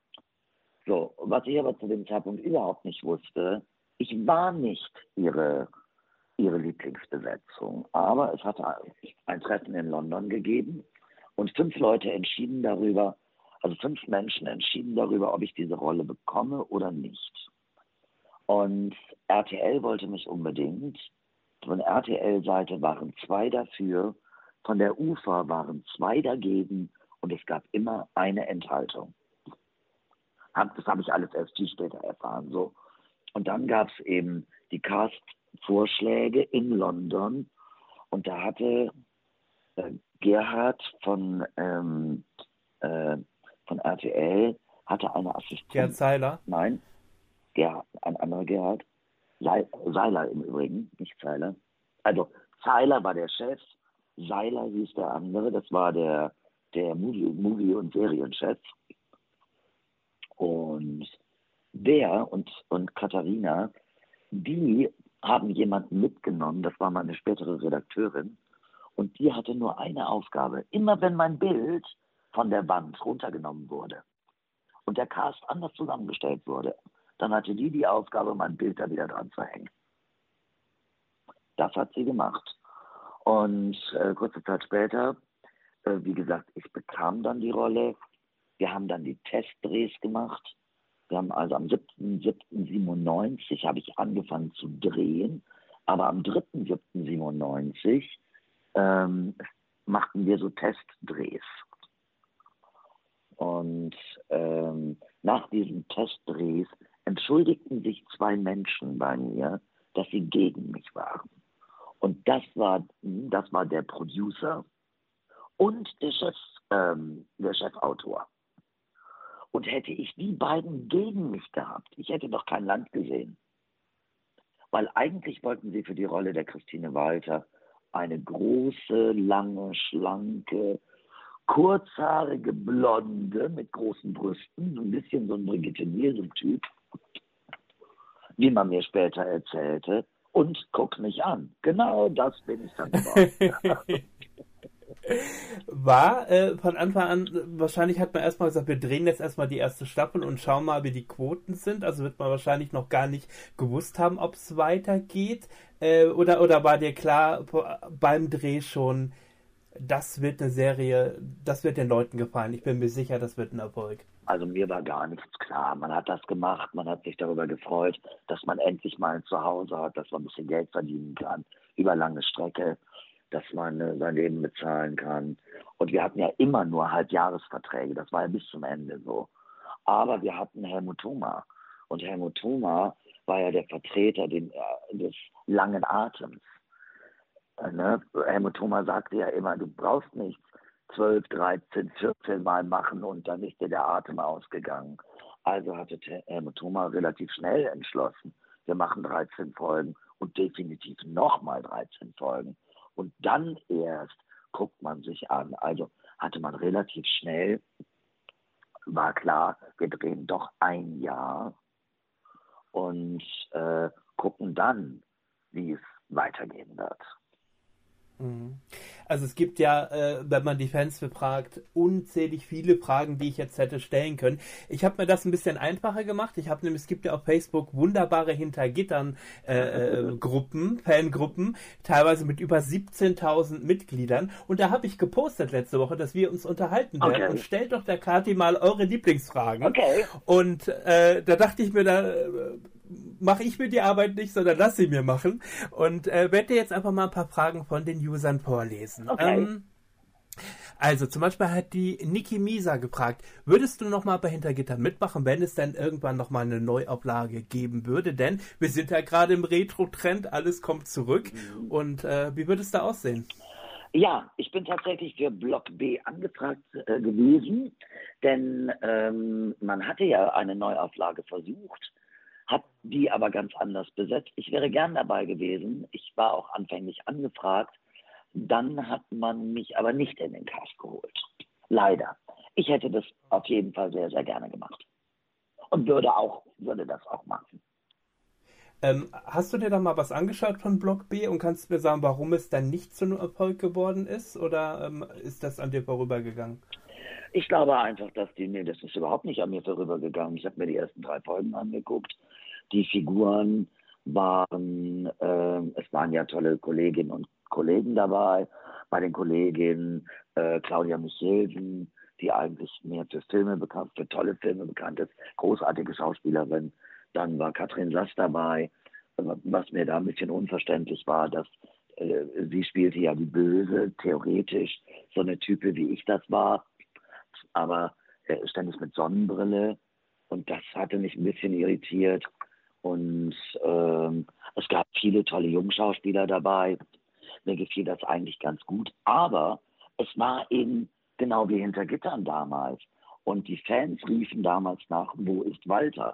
So, was ich aber zu dem Zeitpunkt überhaupt nicht wusste, ich war nicht ihre, ihre Lieblingsbesetzung. Aber es hatte ein Treffen in London gegeben und fünf Leute entschieden darüber, also fünf Menschen entschieden darüber, ob ich diese Rolle bekomme oder nicht. Und R T L wollte mich unbedingt. Von R T L-Seite waren zwei dafür, von der U F A waren zwei dagegen und es gab immer eine Enthaltung. Das habe ich alles erst viel später erfahren. So. Und dann gab es eben die Cast-Vorschläge in London und da hatte äh, Gerhard von, ähm, äh, von R T L hatte eine Assistentin.
Gerhard Seiler?
Nein, Gerhard, ein anderer Gerhard. Seiler im Übrigen, nicht Zeiler. Also Zeiler war der Chef, Seiler hieß der andere, das war der, der Movie-, Movie und Serienchef. Und der und, und Katharina, die haben jemanden mitgenommen, das war meine spätere Redakteurin, und die hatte nur eine Aufgabe. Immer wenn mein Bild von der Wand runtergenommen wurde und der Cast anders zusammengestellt wurde, dann hatte die die Aufgabe, mein Bild da wieder dran zu hängen. Das hat sie gemacht. Und äh, kurze Zeit später, äh, wie gesagt, ich bekam dann die Rolle. Wir haben dann die Testdrehs gemacht. Wir haben also am siebten siebten siebenundneunzig habe ich angefangen zu drehen. Aber am dritten siebten siebenundneunzig ähm, machten wir so Testdrehs. Und ähm, nach diesen Testdrehs entschuldigten sich zwei Menschen bei mir, dass sie gegen mich waren. Und das war, das war der Producer und der Chef, ähm, der Chefautor. Und hätte ich die beiden gegen mich gehabt, ich hätte doch kein Land gesehen. Weil eigentlich wollten sie für die Rolle der Christine Walter eine große, lange, schlanke, kurzhaarige Blonde mit großen Brüsten, so ein bisschen so ein Brigitte Nielsen-Typ, wie man mir später erzählte. Und guck mich an. Genau das bin ich dann geworden.
War äh, von Anfang an, wahrscheinlich hat man erstmal gesagt, wir drehen jetzt erstmal die erste Staffel und schauen mal, wie die Quoten sind. Also wird man wahrscheinlich noch gar nicht gewusst haben, ob es weitergeht. Äh, oder, oder war dir klar beim Dreh schon, das wird eine Serie, das wird den Leuten gefallen. Ich bin mir sicher, das wird ein Erfolg.
Also mir war gar nichts klar. Man hat das gemacht, man hat sich darüber gefreut, dass man endlich mal ein Zuhause hat, dass man ein bisschen Geld verdienen kann, über lange Strecke, dass man äh, sein Leben bezahlen kann. Und wir hatten ja immer nur Halbjahresverträge, das war ja bis zum Ende so. Aber wir hatten Helmut Thoma. Und Helmut Thoma war ja der Vertreter den, äh, des langen Atems. Ne? Helmut Thoma sagte ja immer, du brauchst nichts zwölf, dreizehn, vierzehn Mal machen und dann ist dir der Atem ausgegangen. Also hatte Helmut Thoma relativ schnell entschlossen, wir machen dreizehn Folgen und definitiv nochmal dreizehn Folgen. Und dann erst guckt man sich an. Also hatte man relativ schnell, war klar, wir drehen doch ein Jahr und äh, gucken dann, wie es weitergehen wird.
Also es gibt ja, äh, wenn man die Fans befragt, unzählig viele Fragen, die ich jetzt hätte stellen können. Ich habe mir das ein bisschen einfacher gemacht. Ich habe nämlich, es gibt ja auf Facebook wunderbare Hintergittern äh, äh, Gruppen, Fangruppen, teilweise mit über siebzehntausend Mitgliedern. Und da habe ich gepostet letzte Woche, dass wir uns unterhalten werden.
Okay.
Und stellt doch der Kathi mal eure Lieblingsfragen.
Okay.
Und äh, da dachte ich mir, da äh, mache ich mir die Arbeit nicht, sondern lass sie mir machen. Und äh, werde dir jetzt einfach mal ein paar Fragen von den Usern vorlesen.
Okay.
Ähm, also zum Beispiel hat die Niki Misa gefragt, würdest du nochmal bei Hintergittern mitmachen, wenn es dann irgendwann nochmal eine Neuauflage geben würde? Denn wir sind ja gerade im Retro-Trend, alles kommt zurück. Mhm. Und äh, wie würde es da aussehen?
Ja, ich bin tatsächlich für Block B angefragt äh, gewesen, denn ähm, man hatte ja eine Neuauflage versucht, hat die aber ganz anders besetzt. Ich wäre gern dabei gewesen. Ich war auch anfänglich angefragt. Dann hat man mich aber nicht in den Cast geholt. Leider. Ich hätte das auf jeden Fall sehr, sehr gerne gemacht. Und würde auch, würde das auch machen.
Ähm, hast du dir da mal was angeschaut von Block B und kannst mir sagen, warum es dann nicht zu einem Erfolg geworden ist? Oder ähm, ist das an dir vorübergegangen?
Ich glaube einfach, dass die, nee, das ist überhaupt nicht an mir vorübergegangen. Ich habe mir die ersten drei Folgen angeguckt. Die Figuren waren, äh, es waren ja tolle Kolleginnen und Kollegen dabei. Bei den Kolleginnen äh, Claudia Michelsen, die eigentlich mehr für Filme bekannt, für tolle Filme bekannt ist, großartige Schauspielerin. Dann war Katrin Sass dabei, was mir da ein bisschen unverständlich war, dass äh, sie spielte ja die Böse, theoretisch, so eine Type wie ich das war, aber äh, ständig mit Sonnenbrille und das hatte mich ein bisschen irritiert und ähm, es gab viele tolle Jungschauspieler dabei, mir gefiel das eigentlich ganz gut, aber es war eben genau wie hinter Gittern damals und die Fans riefen damals nach, wo ist Walter?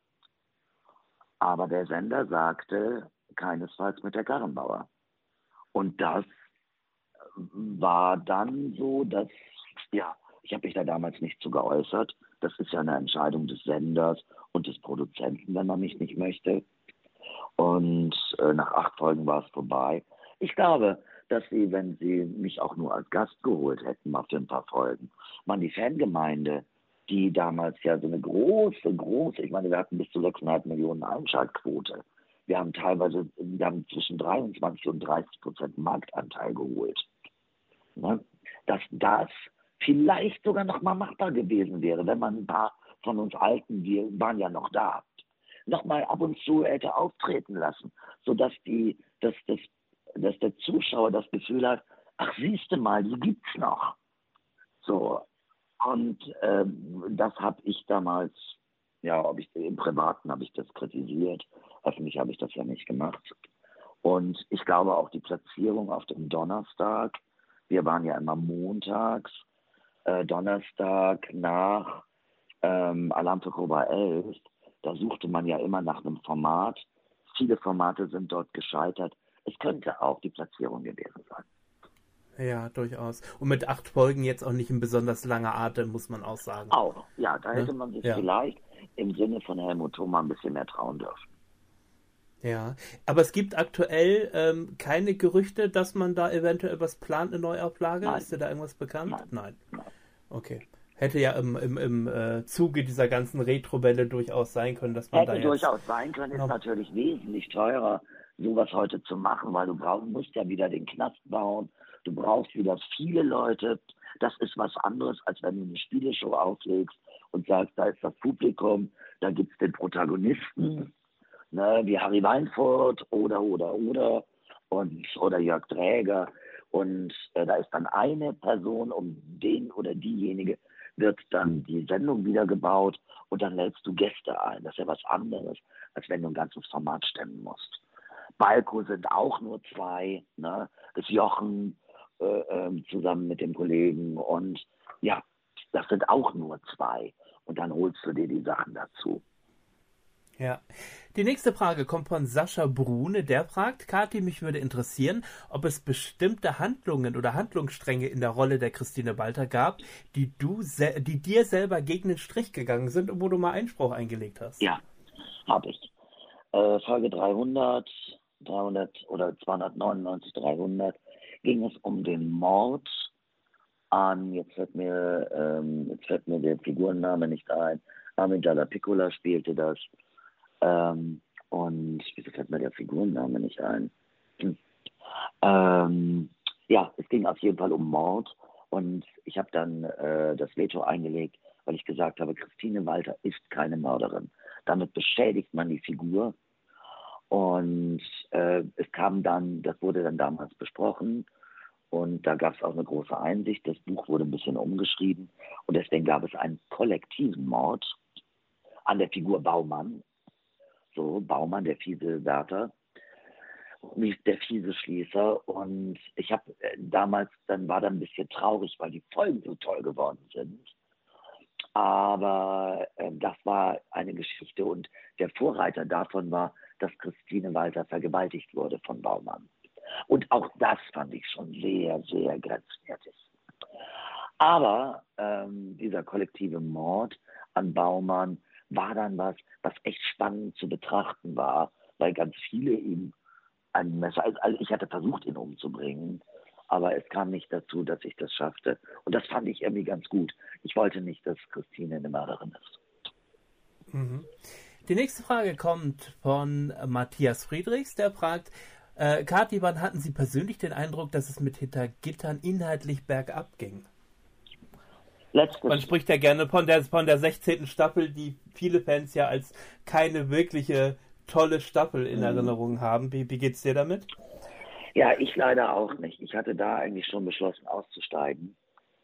Aber der Sender sagte, keinesfalls mit der Karrenbauer. Und das war dann so, dass, ja, ich habe mich da damals nicht zu geäußert. Das ist ja eine Entscheidung des Senders und des Produzenten, wenn man mich nicht möchte. Und äh, nach acht Folgen war es vorbei. Ich glaube, dass sie, wenn sie mich auch nur als Gast geholt hätten, mal für ein paar Folgen, man die Fangemeinde, die damals ja so eine große, große, ich meine, wir hatten bis zu sechseinhalb Millionen Einschaltquote. Wir haben teilweise, wir haben zwischen dreiundzwanzig und dreißig Prozent Marktanteil geholt. Ne? Dass das vielleicht sogar noch mal machbar gewesen wäre, wenn man ein paar von uns Alten, wir waren ja noch da, noch mal ab und zu hätte auftreten lassen, sodass die, dass, dass, dass der Zuschauer das Gefühl hat, ach siehste mal, die gibt's noch. So. Und ähm, das habe ich damals, ja, ob ich im Privaten habe ich das kritisiert, öffentlich habe ich das ja nicht gemacht. Und ich glaube auch die Platzierung auf dem Donnerstag, wir waren ja immer montags, äh, Donnerstag nach ähm, Alarm für Cobra elf, da suchte man ja immer nach einem Format. Viele Formate sind dort gescheitert. Es könnte auch die Platzierung gewesen sein.
Ja, durchaus. Und mit acht Folgen jetzt auch nicht ein besonders langer Atem, muss man auch sagen.
Auch, ja, da
Ne?
hätte man sich
Ja.
vielleicht im Sinne von Helmut Thoma ein bisschen mehr trauen dürfen.
Ja, aber es gibt aktuell ähm, keine Gerüchte, dass man da eventuell was plant, eine Neuauflage?
Nein.
Ist dir da irgendwas bekannt?
Nein.
Nein.
Nein.
Okay. Hätte ja im, im, im äh, Zuge dieser ganzen Retro-Welle durchaus sein können, dass man
Hätte
da jetzt...
durchaus sein können, ist
noch-
natürlich wesentlich teurer, sowas heute zu machen, weil du brauch, musst ja wieder den Knast bauen, du brauchst wieder viele Leute. Das ist was anderes, als wenn du eine Spieleshow auflegst und sagst, da ist das Publikum, da gibt es den Protagonisten, ne, wie Harry Weinfurt oder, oder, oder, und, oder Jörg Dräger. Und äh, da ist dann eine Person, um den oder diejenige wird dann die Sendung wieder gebaut und dann lädst du Gäste ein. Das ist ja was anderes, als wenn du ein ganzes Format stemmen musst. Balko sind auch nur zwei, ne? Das Jochen äh, ähm, zusammen mit dem Kollegen und ja, das sind auch nur zwei. Und dann holst du dir die Sachen dazu.
Ja. Die nächste Frage kommt von Sascha Brune, der fragt, Kathi, mich würde interessieren, ob es bestimmte Handlungen oder Handlungsstränge in der Rolle der Christine Walter gab, die du, se- die dir selber gegen den Strich gegangen sind und wo du mal Einspruch eingelegt hast.
Ja, habe ich. Äh, Folge dreihundert, dreihundert oder zweihundertneunundneunzig, dreihundert ging es um den Mord an, jetzt fällt mir, ähm, jetzt fällt mir der Figurenname nicht ein, Amidala Piccola spielte das. Ähm, und wieso fällt mir der Figurenname nicht ein? Hm. Ähm, ja, es ging auf jeden Fall um Mord und ich habe dann äh, das Veto eingelegt, weil ich gesagt habe, Christine Walter ist keine Mörderin. Damit beschädigt man die Figur und äh, es kam dann, das wurde dann damals besprochen und da gab es auch eine große Einsicht. Das Buch wurde ein bisschen umgeschrieben und deswegen gab es einen kollektiven Mord an der Figur Baumann. So, Baumann, der fiese Wärter, der fiese Schließer. Und ich habe äh, damals, dann war dann ein bisschen traurig, weil die Folgen so toll geworden sind. Aber äh, das war eine Geschichte und der Vorreiter davon war, dass Christine Walter vergewaltigt wurde von Baumann. Und auch das fand ich schon sehr, sehr grenzwertig. Aber ähm, dieser kollektive Mord an Baumann war dann was, was echt spannend zu betrachten war, weil ganz viele ihm ein Messer, also ich hatte versucht, ihn umzubringen, aber es kam nicht dazu, dass ich das schaffte. Und das fand ich irgendwie ganz gut. Ich wollte nicht, dass Christine eine Mörderin ist.
Mhm. Die nächste Frage kommt von Matthias Friedrichs, der fragt, äh, Kathi, wann hatten Sie persönlich den Eindruck, dass es mit Hinter Gittern inhaltlich bergab ging?
Letztes,
Man spricht ja gerne von der, von der sechzehnten Staffel, die viele Fans ja als keine wirkliche tolle Staffel in Erinnerung haben. Wie, wie geht's dir damit?
Ja, ich leider auch nicht. Ich hatte da eigentlich schon beschlossen, auszusteigen.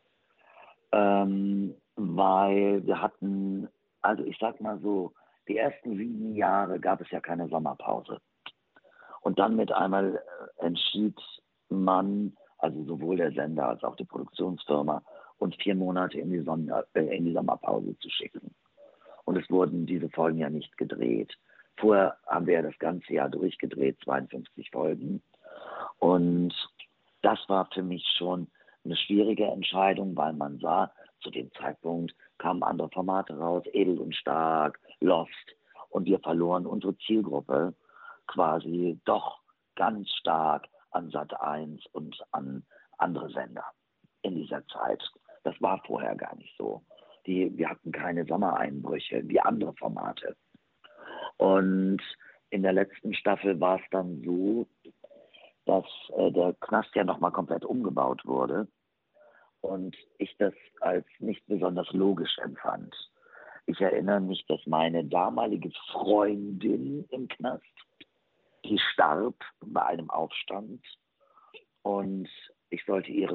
Ähm, weil wir hatten, also ich sag mal so, die ersten sieben Jahre gab es ja keine Sommerpause. Und dann mit einmal äh, entschied man, also sowohl der Sender als auch die Produktionsfirma, uns vier Monate in die, Sonder, äh, in die Sommerpause zu schicken. Und es wurden diese Folgen ja nicht gedreht. Vorher haben wir ja das ganze Jahr durchgedreht, zweiundfünfzig Folgen. Und das war für mich schon eine schwierige Entscheidung, weil man sah, zu dem Zeitpunkt kamen andere Formate raus, Edel und Stark, Lost. Und wir verloren unsere Zielgruppe quasi doch ganz stark an Sat eins und an andere Sender in dieser Zeit. Das war vorher gar nicht so. Die, wir hatten keine Sommereinbrüche wie andere Formate. Und in der letzten Staffel war es dann so, dass äh, der Knast ja nochmal komplett umgebaut wurde und ich das als nicht besonders logisch empfand. Ich erinnere mich, dass meine damalige Freundin im Knast, die starb bei einem Aufstand und ich sollte ihren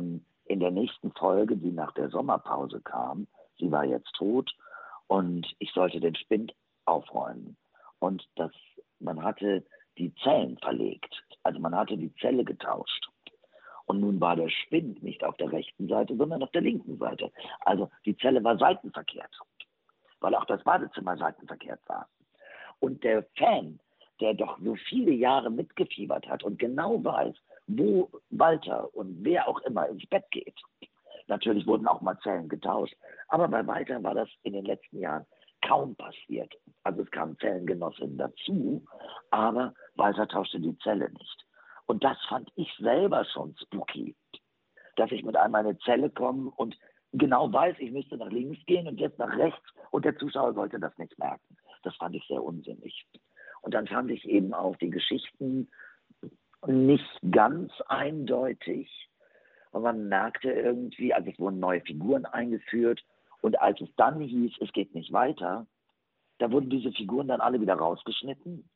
in der nächsten Folge, die nach der Sommerpause kam, sie war jetzt tot und ich sollte den Spind aufräumen. Und das, man hatte die Zellen verlegt, also man hatte die Zelle getauscht. Und nun war der Spind nicht auf der rechten Seite, sondern auf der linken Seite. Also die Zelle war seitenverkehrt, weil auch das Badezimmer seitenverkehrt war. Und der Fan, der doch so viele Jahre mitgefiebert hat und genau weiß, wo Walter und wer auch immer ins Bett geht. Natürlich wurden auch mal Zellen getauscht, aber bei Walter war das in den letzten Jahren kaum passiert. Also es kamen Zellengenossinnen dazu, aber Walter tauschte die Zelle nicht. Und das fand ich selber schon spooky, dass ich mit einmal in eine Zelle komme und genau weiß, ich müsste nach links gehen und jetzt nach rechts und der Zuschauer sollte das nicht merken. Das fand ich sehr unsinnig. Und dann fand ich eben auch die Geschichten nicht ganz eindeutig. Und man merkte irgendwie, also es wurden neue Figuren eingeführt und als es dann hieß, es geht nicht weiter, da wurden diese Figuren dann alle wieder rausgeschnitten.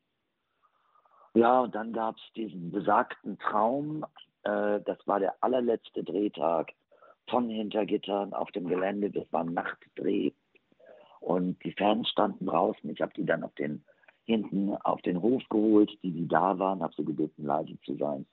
Ja, und dann gab es diesen besagten Traum, äh, das war der allerletzte Drehtag von Hintergittern auf dem Gelände, das war ein Nachtdreh und die Fans standen draußen, ich habe die dann auf den, hinten auf den Hof geholt, die, die da waren, habe sie gebeten, leise zu sein.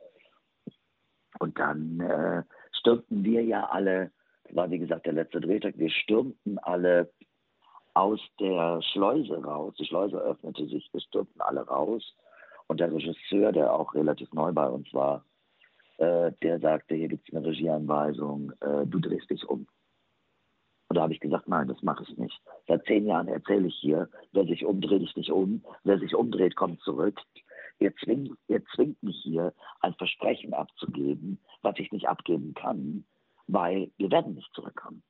Und dann äh, stürmten wir ja alle, das war wie gesagt der letzte Drehtag, wir stürmten alle aus der Schleuse raus, die Schleuse öffnete sich, wir stürmten alle raus. Und der Regisseur, der auch relativ neu bei uns war, äh, der sagte, hier gibt es eine Regieanweisung, äh, du drehst dich um. Und da habe ich gesagt, nein, das mache ich nicht. Seit zehn Jahren erzähle ich hier, wer sich umdreht, ich nicht um. Wer sich umdreht, kommt zurück. Ihr zwingt, ihr zwingt mich hier, ein Versprechen abzugeben, was ich nicht abgeben kann, weil wir werden nicht zurückkommen.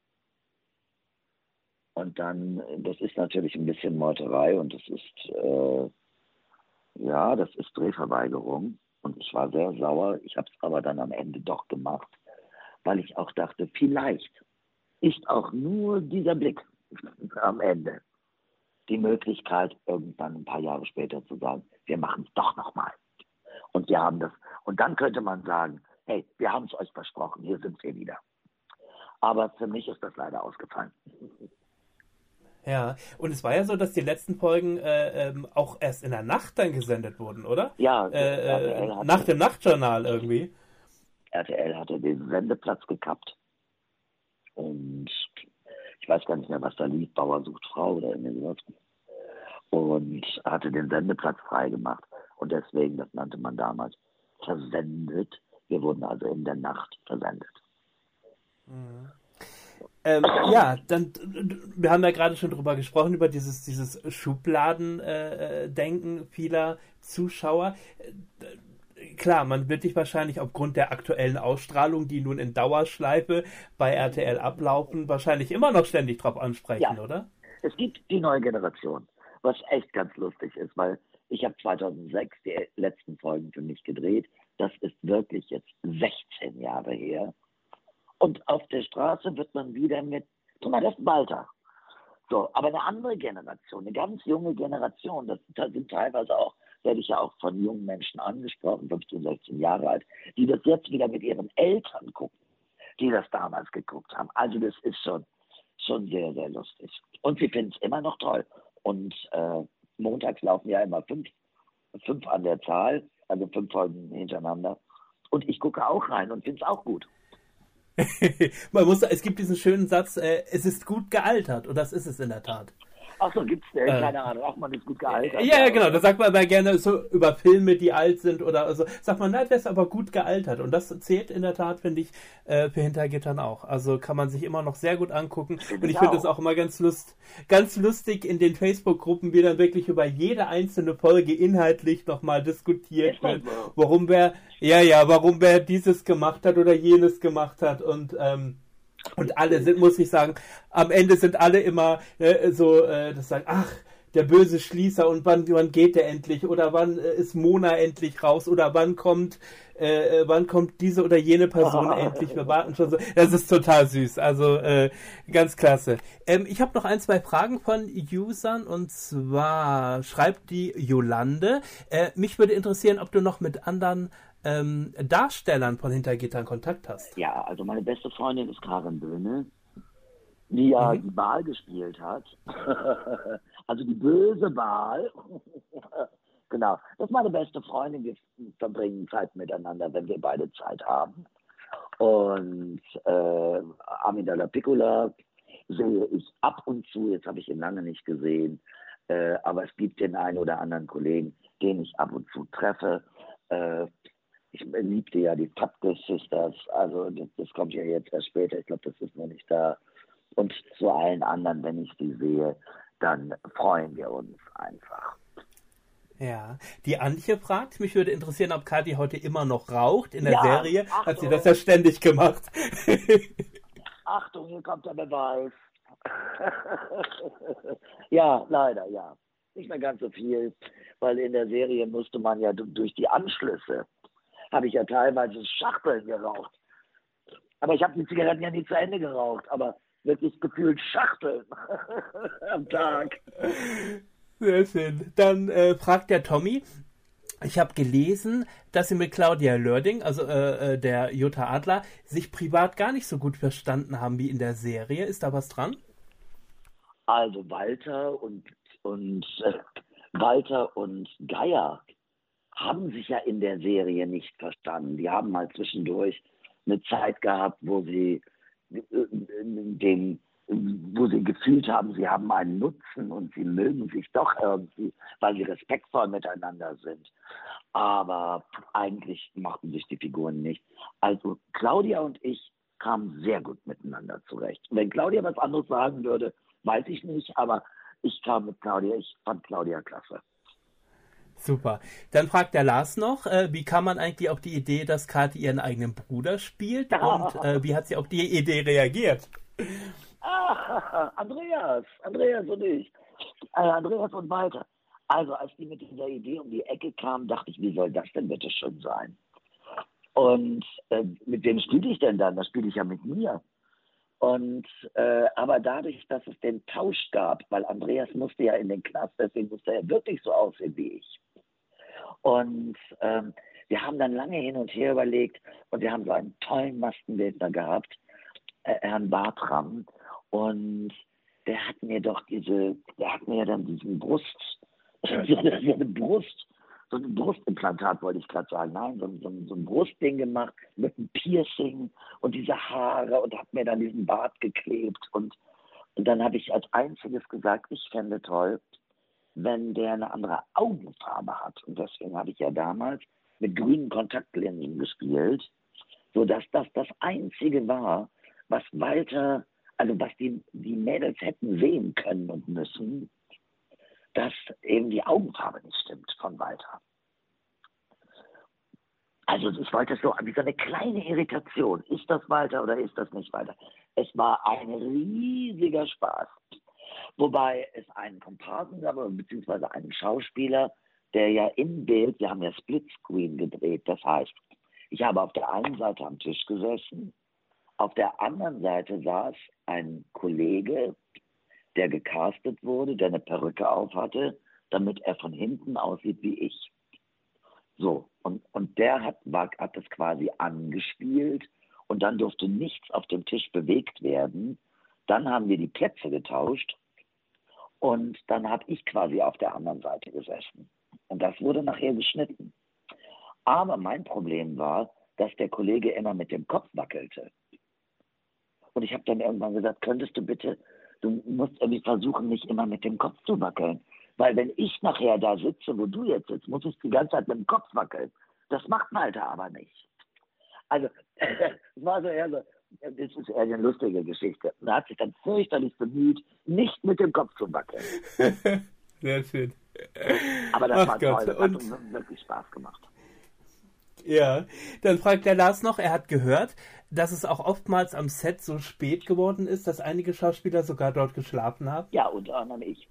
Und dann, das ist natürlich ein bisschen Meuterei und das ist... Äh, Ja, das ist Drehverweigerung und ich war sehr sauer. Ich habe es aber dann am Ende doch gemacht, weil ich auch dachte, vielleicht ist auch nur dieser Blick am Ende die Möglichkeit, irgendwann ein paar Jahre später zu sagen, wir machen es doch nochmal. Und wir haben das. Und dann könnte man sagen, hey, wir haben es euch versprochen, hier sind wir wieder. Aber für mich ist das leider ausgefallen.
Ja, und es war ja so, dass die letzten Folgen äh, ähm, auch erst in der Nacht dann gesendet wurden, oder?
Ja,
äh, äh, nach dem Nachtjournal irgendwie.
R T L hatte den Sendeplatz gekappt und ich weiß gar nicht mehr, was da lief, Bauer sucht Frau oder irgendwie sowas. Und hatte den Sendeplatz freigemacht und deswegen, das nannte man damals, versendet. Wir wurden also in der Nacht versendet.
Mhm. Ähm, ja, dann, wir haben ja gerade schon drüber gesprochen, über dieses, dieses Schubladen-Denken äh, vieler Zuschauer. Äh, klar, man wird dich wahrscheinlich aufgrund der aktuellen Ausstrahlung, die nun in Dauerschleife bei R T L ablaufen, wahrscheinlich immer noch ständig drauf ansprechen, ja, oder?
Es gibt die neue Generation, was echt ganz lustig ist, weil ich habe zweitausendsechs die letzten Folgen für mich gedreht. Das ist wirklich jetzt sechzehn Jahre her. Und auf der Straße wird man wieder mit, guck mal, das ist Walter. So, aber eine andere Generation, eine ganz junge Generation, das sind teilweise auch, werde ich ja auch von jungen Menschen angesprochen, fünfzehn, sechzehn Jahre alt, die das jetzt wieder mit ihren Eltern gucken, die das damals geguckt haben. Also das ist schon, schon sehr, sehr lustig. Und sie finden es immer noch toll. Und äh, montags laufen ja immer fünf, fünf an der Zahl, also fünf Folgen hintereinander. Und ich gucke auch rein und finde es auch gut.
Man muss, es gibt diesen schönen Satz, äh, es ist gut gealtert, und das ist es in der Tat.
Ach so, gibt's äh, keine Ahnung, auch man ist gut gealtert.
Ja, ja, genau, da sagt man aber gerne so über Filme, die alt sind oder so, sagt man, nein, der ist aber gut gealtert, und das zählt in der Tat, finde ich, äh, für Hintergittern auch. Also kann man sich immer noch sehr gut angucken, find und ich finde es auch immer ganz lust, ganz lustig in den Facebook-Gruppen, wie dann wirklich über jede einzelne Folge inhaltlich nochmal diskutiert wird, warum wer, ja, ja, warum wer dieses gemacht hat oder jenes gemacht hat, und ähm, Und alle sind, muss ich sagen, am Ende sind alle immer äh, so, äh, das sagen, ach, der böse Schließer, und wann, wann geht der endlich, oder wann äh, ist Mona endlich raus, oder wann kommt äh, wann kommt diese oder jene Person oh. endlich, wir warten schon so. Das ist total süß, also äh, ganz klasse. Ähm, ich habe noch ein, zwei Fragen von Usern, und zwar schreibt die Jolande, äh, mich würde interessieren, ob du noch mit anderen ähm, Darstellern von Hintergittern Kontakt hast.
Ja, also meine beste Freundin ist Karin Böhne, die ja
Mhm.
die Baal gespielt hat. Also die böse Baal. Genau, das ist meine beste Freundin. Wir verbringen Zeit miteinander, wenn wir beide Zeit haben. Und äh, Amidala Piccola sehe ich ab und zu, jetzt habe ich ihn lange nicht gesehen, äh, aber es gibt den einen oder anderen Kollegen, den ich ab und zu treffe. Äh, ich liebte ja die Papke Sisters, also das, das kommt ja jetzt erst später, ich glaube, das ist noch nicht da. Und zu allen anderen, wenn ich sie sehe, dann freuen wir uns einfach.
Ja, die Antje fragt, mich würde interessieren, ob Kathi heute immer noch raucht. In der
Ja,
Serie hat
Achtung.
sie das ja ständig gemacht.
Achtung, hier kommt der Beweis. Ja, leider, ja. Nicht mehr ganz so viel, weil in der Serie musste man ja du- durch die Anschlüsse, habe ich ja teilweise Schachteln geraucht. Aber ich habe die Zigaretten ja nie zu Ende geraucht, aber wirklich gefühlt Schachteln am Tag.
Sehr schön. Dann äh, fragt der Tommy, ich habe gelesen, dass sie mit Claudia Lörding, also äh, äh, der Jutta Adler, sich privat gar nicht so gut verstanden haben wie in der Serie. Ist da was dran?
Also Walter und, und äh, Walter und Geier haben sich ja in der Serie nicht verstanden. Die haben mal zwischendurch eine Zeit gehabt, wo sie äh, den, wo sie gefühlt haben, sie haben einen Nutzen und sie mögen sich doch irgendwie, weil sie respektvoll miteinander sind. Aber eigentlich mochten sich die Figuren nicht. Also Claudia und ich kamen sehr gut miteinander zurecht. Wenn Claudia was anderes sagen würde, weiß ich nicht, aber ich kam mit Claudia, ich fand Claudia klasse.
Super. Dann fragt der Lars noch, äh, wie kam man eigentlich auf die Idee, dass Kathi ihren eigenen Bruder spielt und äh, wie hat sie auf die Idee reagiert?
Ah, Andreas, Andreas und ich. Äh, Andreas und Walter. Also als die mit dieser Idee um die Ecke kamen, dachte ich, wie soll das denn bitte schon sein? Und äh, mit wem spiele ich denn dann? Das spiele ich ja mit mir. Und äh, aber dadurch, dass es den Tausch gab, weil Andreas musste ja in den Knast, deswegen musste er wirklich so aussehen wie ich. Und ähm, wir haben dann lange hin und her überlegt und wir haben so einen tollen Maskenbildner gehabt, äh, Herrn Bartram. Und der hat mir doch diese, der hat mir dann diesen Brust, so eine, so eine Brust, so ein Brustimplantat wollte ich gerade sagen, nein, so, so, so ein Brustding gemacht mit einem Piercing und diese Haare und hat mir dann diesen Bart geklebt. Und, und dann habe ich als einziges gesagt, ich fände toll, wenn der eine andere Augenfarbe hat. Und deswegen habe ich ja damals mit grünen Kontaktlinsen gespielt, sodass das das Einzige war, was Walter, also was die, die Mädels hätten sehen können und müssen, dass eben die Augenfarbe nicht stimmt von Walter. Also ich wollte es so wie so eine kleine Irritation. Ist das Walter oder ist das nicht Walter? Es war ein riesiger Spaß. Wobei es einen Komparsen gab, beziehungsweise einen Schauspieler, der ja im Bild, wir haben ja Splitscreen gedreht, das heißt, ich habe auf der einen Seite am Tisch gesessen, auf der anderen Seite saß ein Kollege, der gecastet wurde, der eine Perücke auf hatte, damit er von hinten aussieht wie ich. So, und, und der hat, war, hat das quasi angespielt und dann durfte nichts auf dem Tisch bewegt werden. Dann haben wir die Plätze getauscht und dann habe ich quasi auf der anderen Seite gesessen. Und das wurde nachher geschnitten. Aber mein Problem war, dass der Kollege immer mit dem Kopf wackelte. Und ich habe dann irgendwann gesagt, könntest du bitte, du musst irgendwie versuchen, nicht immer mit dem Kopf zu wackeln. Weil wenn ich nachher da sitze, wo du jetzt sitzt, muss ich die ganze Zeit mit dem Kopf wackeln. Das macht Walter aber nicht. Also, es war so eher so, das ist eher eine lustige Geschichte. Und er hat sich dann fürchterlich bemüht, nicht mit dem Kopf zu wackeln.
Sehr schön.
Aber das
Ach
war
Gott,
toll, das
und-
hat uns wirklich Spaß gemacht.
Ja, dann fragt der Lars noch, er hat gehört, dass es auch oftmals am Set so spät geworden ist, dass einige Schauspieler sogar dort geschlafen haben.
Ja, unter anderem ich.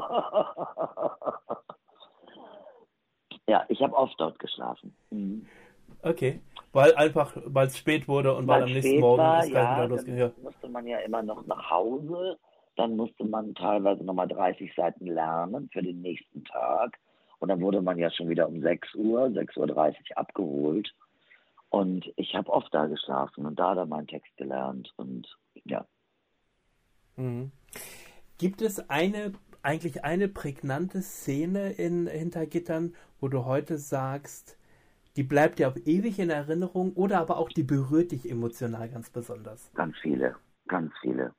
Ja, ich habe oft dort geschlafen. Mhm.
Okay, weil einfach, weil es spät wurde und weil,
Weil
am nächsten
spät
Morgen
war,
ist gleich
ja,
wieder
dann
losging. Ja.
musste man ja immer noch nach Hause. Dann musste man teilweise nochmal dreißig Seiten lernen für den nächsten Tag. Und dann wurde man ja schon wieder um sechs Uhr, sechs Uhr dreißig abgeholt. Und ich habe oft da geschlafen und da dann meinen Text gelernt und ja.
Mhm. Gibt es eine, eigentlich eine prägnante Szene in Hintergittern, wo du heute sagst, die bleibt dir auf ewig in Erinnerung oder aber auch die berührt dich emotional ganz besonders?
Ganz viele, ganz viele.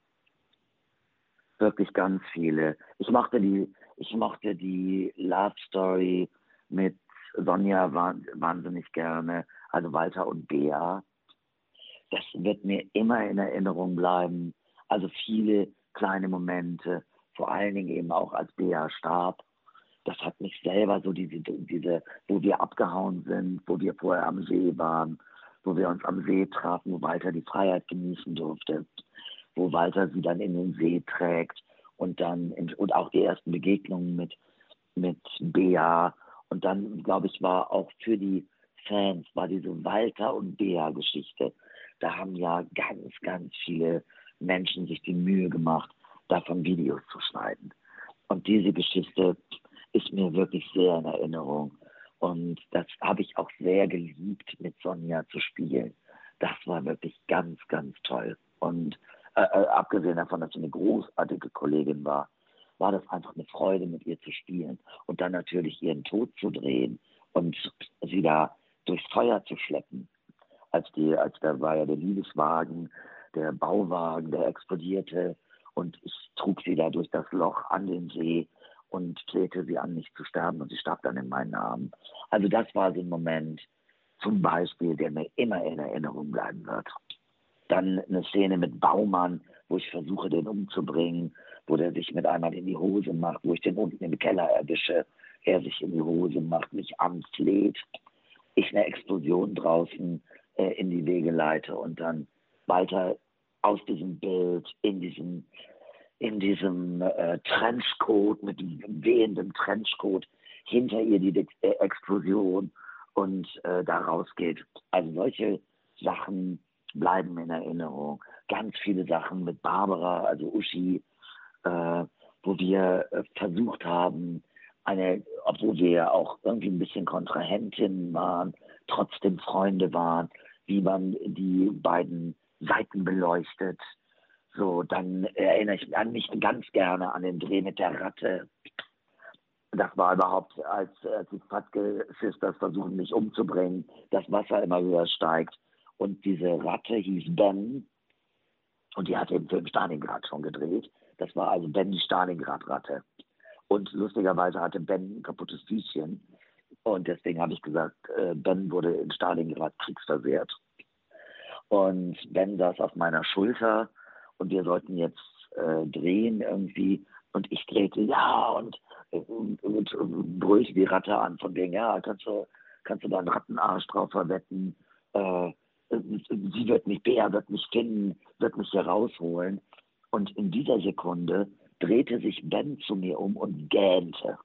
Wirklich ganz viele. Ich mochte die, ich mochte die Love Story mit Sonja wahnsinnig gerne, also Walter und Bea. Das wird mir immer in Erinnerung bleiben. Also viele kleine Momente, vor allen Dingen eben auch als Bea starb. Das hat mich selber so diese, diese, wo wir abgehauen sind, wo wir vorher am See waren, wo wir uns am See trafen, wo Walter die Freiheit genießen durfte, wo Walter sie dann in den See trägt und dann in, und auch die ersten Begegnungen mit, mit Bea. Und dann, glaube ich, war auch für die Fans, war diese Walter und Bea-Geschichte. Da haben ja ganz, ganz viele Menschen sich die Mühe gemacht, davon Videos zu schneiden. Und diese Geschichte ist mir wirklich sehr in Erinnerung. Und das habe ich auch sehr geliebt, mit Sonja zu spielen. Das war wirklich ganz, ganz toll. Und äh, äh, abgesehen davon, dass sie eine großartige Kollegin war, war das einfach eine Freude, mit ihr zu spielen. Und dann natürlich ihren Tod zu drehen und sie da durchs Feuer zu schleppen. Als die, als da war ja der Liebeswagen, der Bauwagen, der explodierte. Und ich trug sie da durch das Loch an den See und flehte sie an, nicht zu sterben. Und sie starb dann in meinen Armen. Also das war so ein Moment, zum Beispiel, der mir immer in Erinnerung bleiben wird. Dann eine Szene mit Baumann, wo ich versuche, den umzubringen, wo der sich mit einmal in die Hose macht, wo ich den unten im Keller erwische, er sich in die Hose macht, mich anfleht, ich eine Explosion draußen äh, in die Wege leite und dann weiter aus diesem Bild, in diesem, in diesem äh, Trenchcoat, mit wehendem Trenchcoat, hinter ihr die äh, Explosion und äh, da rausgeht. Also solche Sachen bleiben in Erinnerung. Ganz viele Sachen mit Barbara, also Uschi, äh, wo wir äh, versucht haben, eine, obwohl wir auch irgendwie ein bisschen Kontrahentinnen waren, trotzdem Freunde waren, wie man die beiden Seiten beleuchtet. So, dann erinnere ich an mich ganz gerne an den Dreh mit der Ratte. Das war überhaupt, als, als die Fatke Sisters versuchen, mich umzubringen, das Wasser immer höher steigt. Und diese Ratte hieß Ben. Und die hat den Film Stalingrad schon gedreht. Das war also Ben die Stalingrad-Ratte. Und lustigerweise hatte Ben ein kaputtes Füßchen. Und deswegen habe ich gesagt, Ben wurde in Stalingrad kriegsversehrt. Und Ben saß auf meiner Schulter und wir sollten jetzt äh, drehen irgendwie. Und ich drehte, ja, und, und, und, und brüllte die Ratte an, von wegen, ja, kannst du, kannst du da einen Rattenarsch drauf verwetten? Äh, sie wird mich, Bea wird mich finden, wird mich hier rausholen. Und in dieser Sekunde drehte sich Ben zu mir um und gähnte.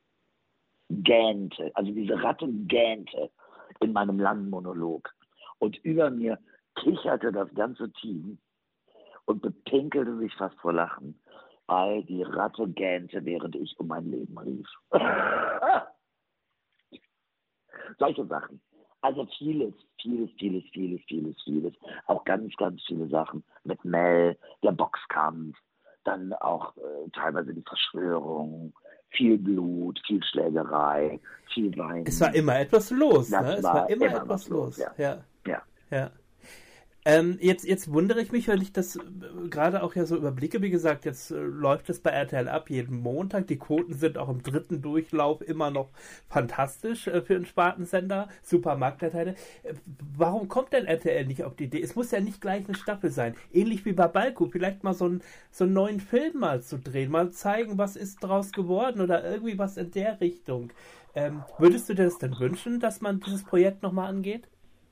Gähnte. Also diese Ratte gähnte in meinem langen Monolog. Und über mir kicherte das ganze Team und bepinkelte sich fast vor Lachen, weil die Ratte gähnte, während ich um mein Leben rief. Solche Sachen. Also vieles, vieles, vieles, vieles, vieles, vieles. Auch ganz, ganz viele Sachen mit Mel, der Boxkampf, dann auch äh, teilweise die Verschwörung, viel Blut, viel Schlägerei, viel Wein.
Es war immer etwas los,
das
ne? Es
war
war immer,
immer
etwas los.
los,
Ja.
Ja.
ja. Ähm, jetzt, jetzt wundere ich mich, weil ich das äh, gerade auch ja so überblicke. Wie gesagt, jetzt äh, läuft es bei R T L ab jeden Montag. Die Quoten sind auch im dritten Durchlauf immer noch fantastisch äh, für einen Spartensender. Super Marktanteile. Äh, warum kommt denn R T L nicht auf die Idee? Es muss ja nicht gleich eine Staffel sein. Ähnlich wie bei Balko. Vielleicht mal so, ein, so einen neuen Film mal zu drehen. Mal zeigen, was ist draus geworden oder irgendwie was in der Richtung. Ähm, würdest du dir das denn wünschen, dass man dieses Projekt nochmal angeht?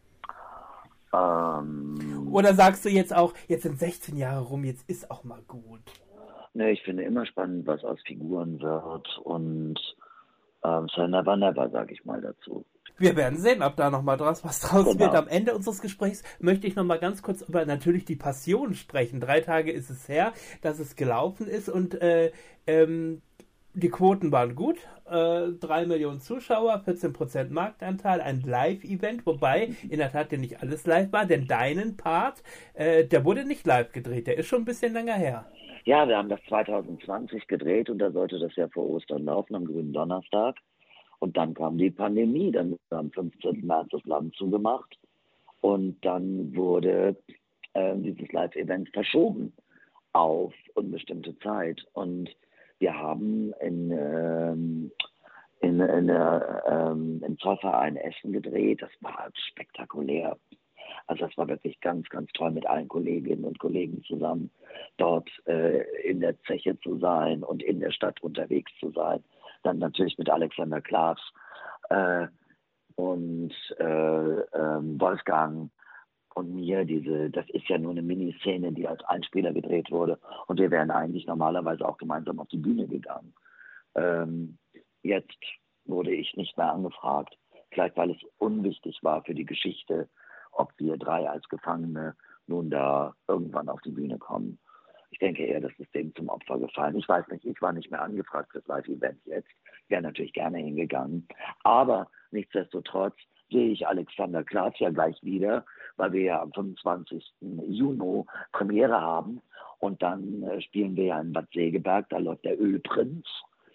Ähm,
Oder sagst du jetzt auch, jetzt sind sechzehn Jahre rum, jetzt ist auch mal gut?
Ne, ich finde immer spannend, was aus Figuren wird und ähm, so never never, sage ich mal dazu.
Wir werden sehen, ob da nochmal draus was draus
Genau.
wird. Am Ende unseres Gesprächs möchte ich nochmal ganz kurz über natürlich die Passion sprechen. Drei Tage ist es her, dass es gelaufen ist und äh, ähm, die Quoten waren gut. äh, drei Millionen Zuschauer, vierzehn Prozent Marktanteil, ein Live-Event, wobei in der Tat ja nicht alles live war, denn deinen Part, äh, der wurde nicht live gedreht, der ist schon ein bisschen länger her.
Ja, wir haben das zwanzig zwanzig gedreht und da sollte das ja vor Ostern laufen, am grünen Donnerstag. Und dann kam die Pandemie, dann wurde am fünfzehnten März das Land zugemacht und dann wurde äh, dieses Live-Event verschoben auf unbestimmte Zeit. Und wir haben in, ähm, in, in, äh, ähm, im Zollverein Essen gedreht. Das war spektakulär. Also das war wirklich ganz, ganz toll, mit allen Kolleginnen und Kollegen zusammen dort äh, in der Zeche zu sein und in der Stadt unterwegs zu sein. Dann natürlich mit Alexander Klavs äh, und äh, äh, Wolfgang und mir. Diese, das ist ja nur eine Miniszene, die als Einspieler gedreht wurde. Und wir wären eigentlich normalerweise auch gemeinsam auf die Bühne gegangen. Ähm, jetzt wurde ich nicht mehr angefragt. Vielleicht, weil es unwichtig war für die Geschichte, ob wir drei als Gefangene nun da irgendwann auf die Bühne kommen. Ich denke eher, das ist dem zum Opfer gefallen. Ich weiß nicht, ich war nicht mehr angefragt für das Live-Event jetzt. Ich wäre natürlich gerne hingegangen. Aber nichtsdestotrotz sehe ich Alexander Klavs ja gleich wieder, weil wir ja am fünfundzwanzigsten Juni Premiere haben. Und dann äh, spielen wir ja in Bad Segeberg, da läuft der Ölprinz.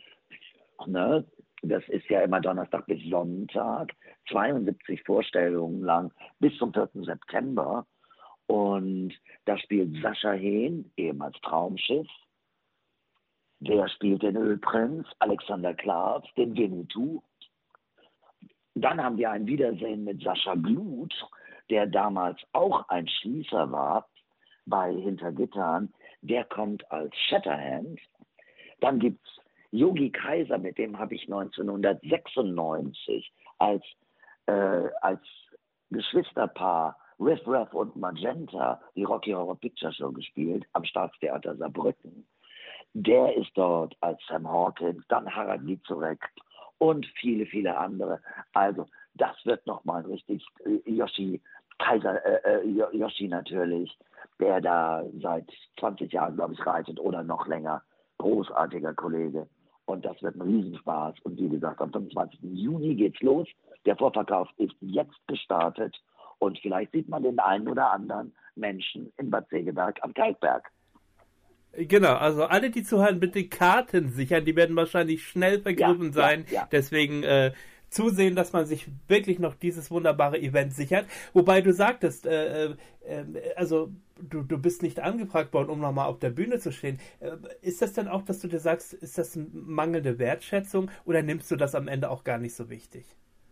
Ne? Das ist ja immer Donnerstag bis Sonntag, zweiundsiebzig Vorstellungen lang, bis zum vierten September. Und da spielt Sascha Hehn, ehemals Traumschiff. Der spielt den Ölprinz, Alexander Klavs, den Winnetou. Dann haben wir ein Wiedersehen mit Sascha Blut, der damals auch ein Schließer war bei Hintergittern. Der kommt als Shatterhand. Dann gibt es Yogi Kaiser, mit dem habe ich neunzehnhundertsechsundneunzig als, äh, als Geschwisterpaar Riff Raff und Magenta die Rocky Horror Picture Show gespielt am Staatstheater Saarbrücken. Der ist dort als Sam Hawkins, dann Harald Vizorek und viele, viele andere. Also das wird nochmal richtig äh, Yoshi Kaiser, äh, äh, Yoshi natürlich, der da seit zwanzig Jahren, glaube ich, reitet oder noch länger. Großartiger Kollege. Und das wird ein Riesenspaß. Und wie gesagt, am fünfundzwanzigsten Juni geht's los. Der Vorverkauf ist jetzt gestartet. Und vielleicht sieht man den einen oder anderen Menschen in Bad Segeberg am Kalkberg.
Genau, also alle, die zuhören, bitte Karten sichern. Die werden wahrscheinlich schnell vergriffen
ja,
sein.
Ja, ja.
Deswegen äh, zusehen, dass man sich wirklich noch dieses wunderbare Event sichert. Wobei du sagtest, äh, äh, also du, du bist nicht angefragt worden, um nochmal auf der Bühne zu stehen. Äh, ist das denn auch, dass du dir sagst, ist das mangelnde Wertschätzung oder nimmst du das am Ende auch gar nicht so wichtig?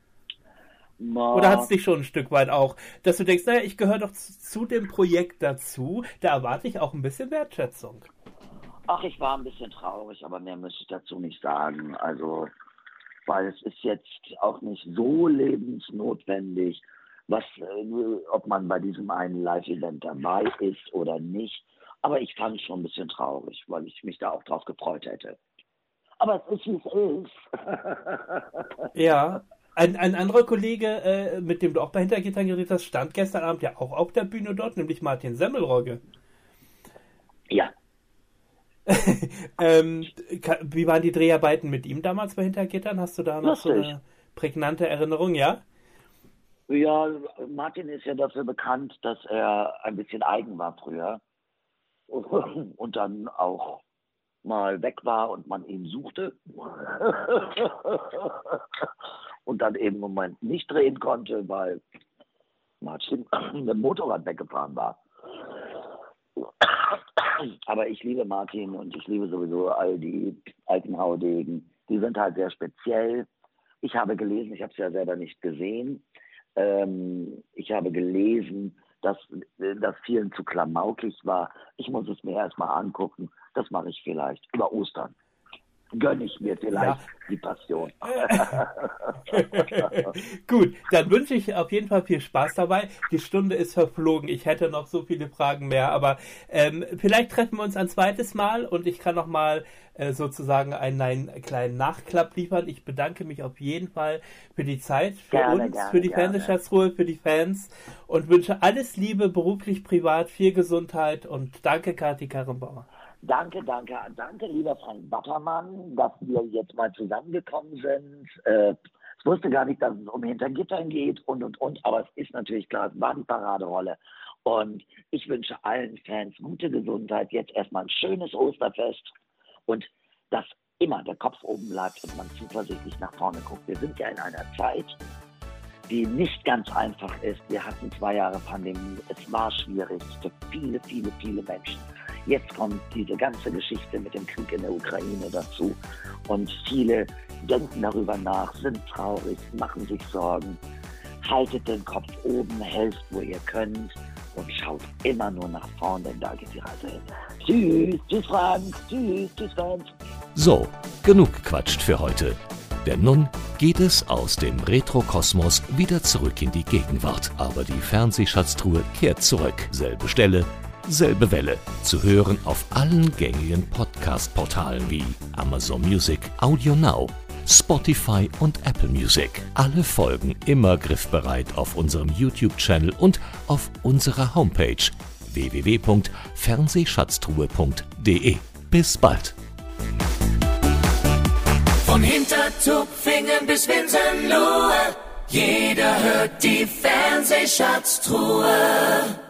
Ma.
Oder hat es dich schon ein Stück weit auch, dass du denkst, naja, ich gehöre doch zu, zu dem Projekt dazu, da erwarte ich auch ein bisschen Wertschätzung.
Ach, ich war ein bisschen traurig, aber mehr möchte ich dazu nicht sagen. Also, weil es ist jetzt auch nicht so lebensnotwendig, was, äh, ob man bei diesem einen Live-Event dabei ist oder nicht. Aber ich fand es schon ein bisschen traurig, weil ich mich da auch drauf gefreut hätte. Aber es ist, wie es ist.
Ja. Ein, ein anderer Kollege, äh, mit dem du auch bei Hintergittern geredet hast, stand gestern Abend ja auch auf der Bühne dort, nämlich Martin Semmelrogge.
Ja.
ähm, wie waren die Dreharbeiten mit ihm damals bei Hintergittern? Hast du da noch
Lustig.
so eine prägnante Erinnerung, ja?
Ja, Martin ist ja dafür bekannt, dass er ein bisschen eigen war früher und dann auch mal weg war und man ihn suchte und dann eben im Moment nicht drehen konnte, weil Martin mit dem Motorrad weggefahren war. Aber ich liebe Martin und ich liebe sowieso all die alten Haudegen. Die sind halt sehr speziell. Ich habe gelesen, ich habe es ja selber nicht gesehen, ähm, ich habe gelesen, dass das vielen zu klamaukig war. Ich muss es mir erstmal angucken. Das mache ich vielleicht über Ostern. Gönne ich mir vielleicht ja. die Passion.
Gut, dann wünsche ich auf jeden Fall viel Spaß dabei. Die Stunde ist verflogen. Ich hätte noch so viele Fragen mehr, aber ähm, vielleicht treffen wir uns ein zweites Mal und ich kann noch mal äh, sozusagen einen, einen kleinen Nachklapp liefern. Ich bedanke mich auf jeden Fall für die Zeit, für
gerne,
uns,
gerne,
für die
gerne.
Fernsehschatzruhe, für die Fans und wünsche alles Liebe, beruflich, privat, viel Gesundheit und danke, Kathi Karrenbauer.
Danke, danke, danke, lieber Frank Battermann, dass wir jetzt mal zusammengekommen sind. Äh, ich wusste gar nicht, dass es um Hintergittern geht und, und, und, aber es ist natürlich klar, es war die Paraderolle. Und ich wünsche allen Fans gute Gesundheit, jetzt erstmal ein schönes Osterfest und dass immer der Kopf oben bleibt und man zuversichtlich nach vorne guckt. Wir sind ja in einer Zeit, die nicht ganz einfach ist. Wir hatten zwei Jahre Pandemie, es war schwierig für viele, viele, viele Menschen. Jetzt kommt diese ganze Geschichte mit dem Krieg in der Ukraine dazu und viele denken darüber nach, sind traurig, machen sich Sorgen. Haltet den Kopf oben, helft, wo ihr könnt und schaut immer nur nach vorne, denn da geht die Reise hin. Tschüss, tschüss Frank, tschüss, tschüss Fans.
So, genug gequatscht für heute. Denn nun geht es aus dem Retro-Kosmos wieder zurück in die Gegenwart. Aber die Fernsehschatztruhe kehrt zurück. Selbe Stelle, selbe Welle. Zu hören auf allen gängigen Podcast-Portalen wie Amazon Music, Audio Now, Spotify und Apple Music. Alle Folgen immer griffbereit auf unserem YouTube-Channel und auf unserer Homepage w w w punkt fernsehschatztruhe punkt d e. Bis bald!
Von Hintertupfingen bis Winsenlohe, jeder hört die Fernsehschatztruhe.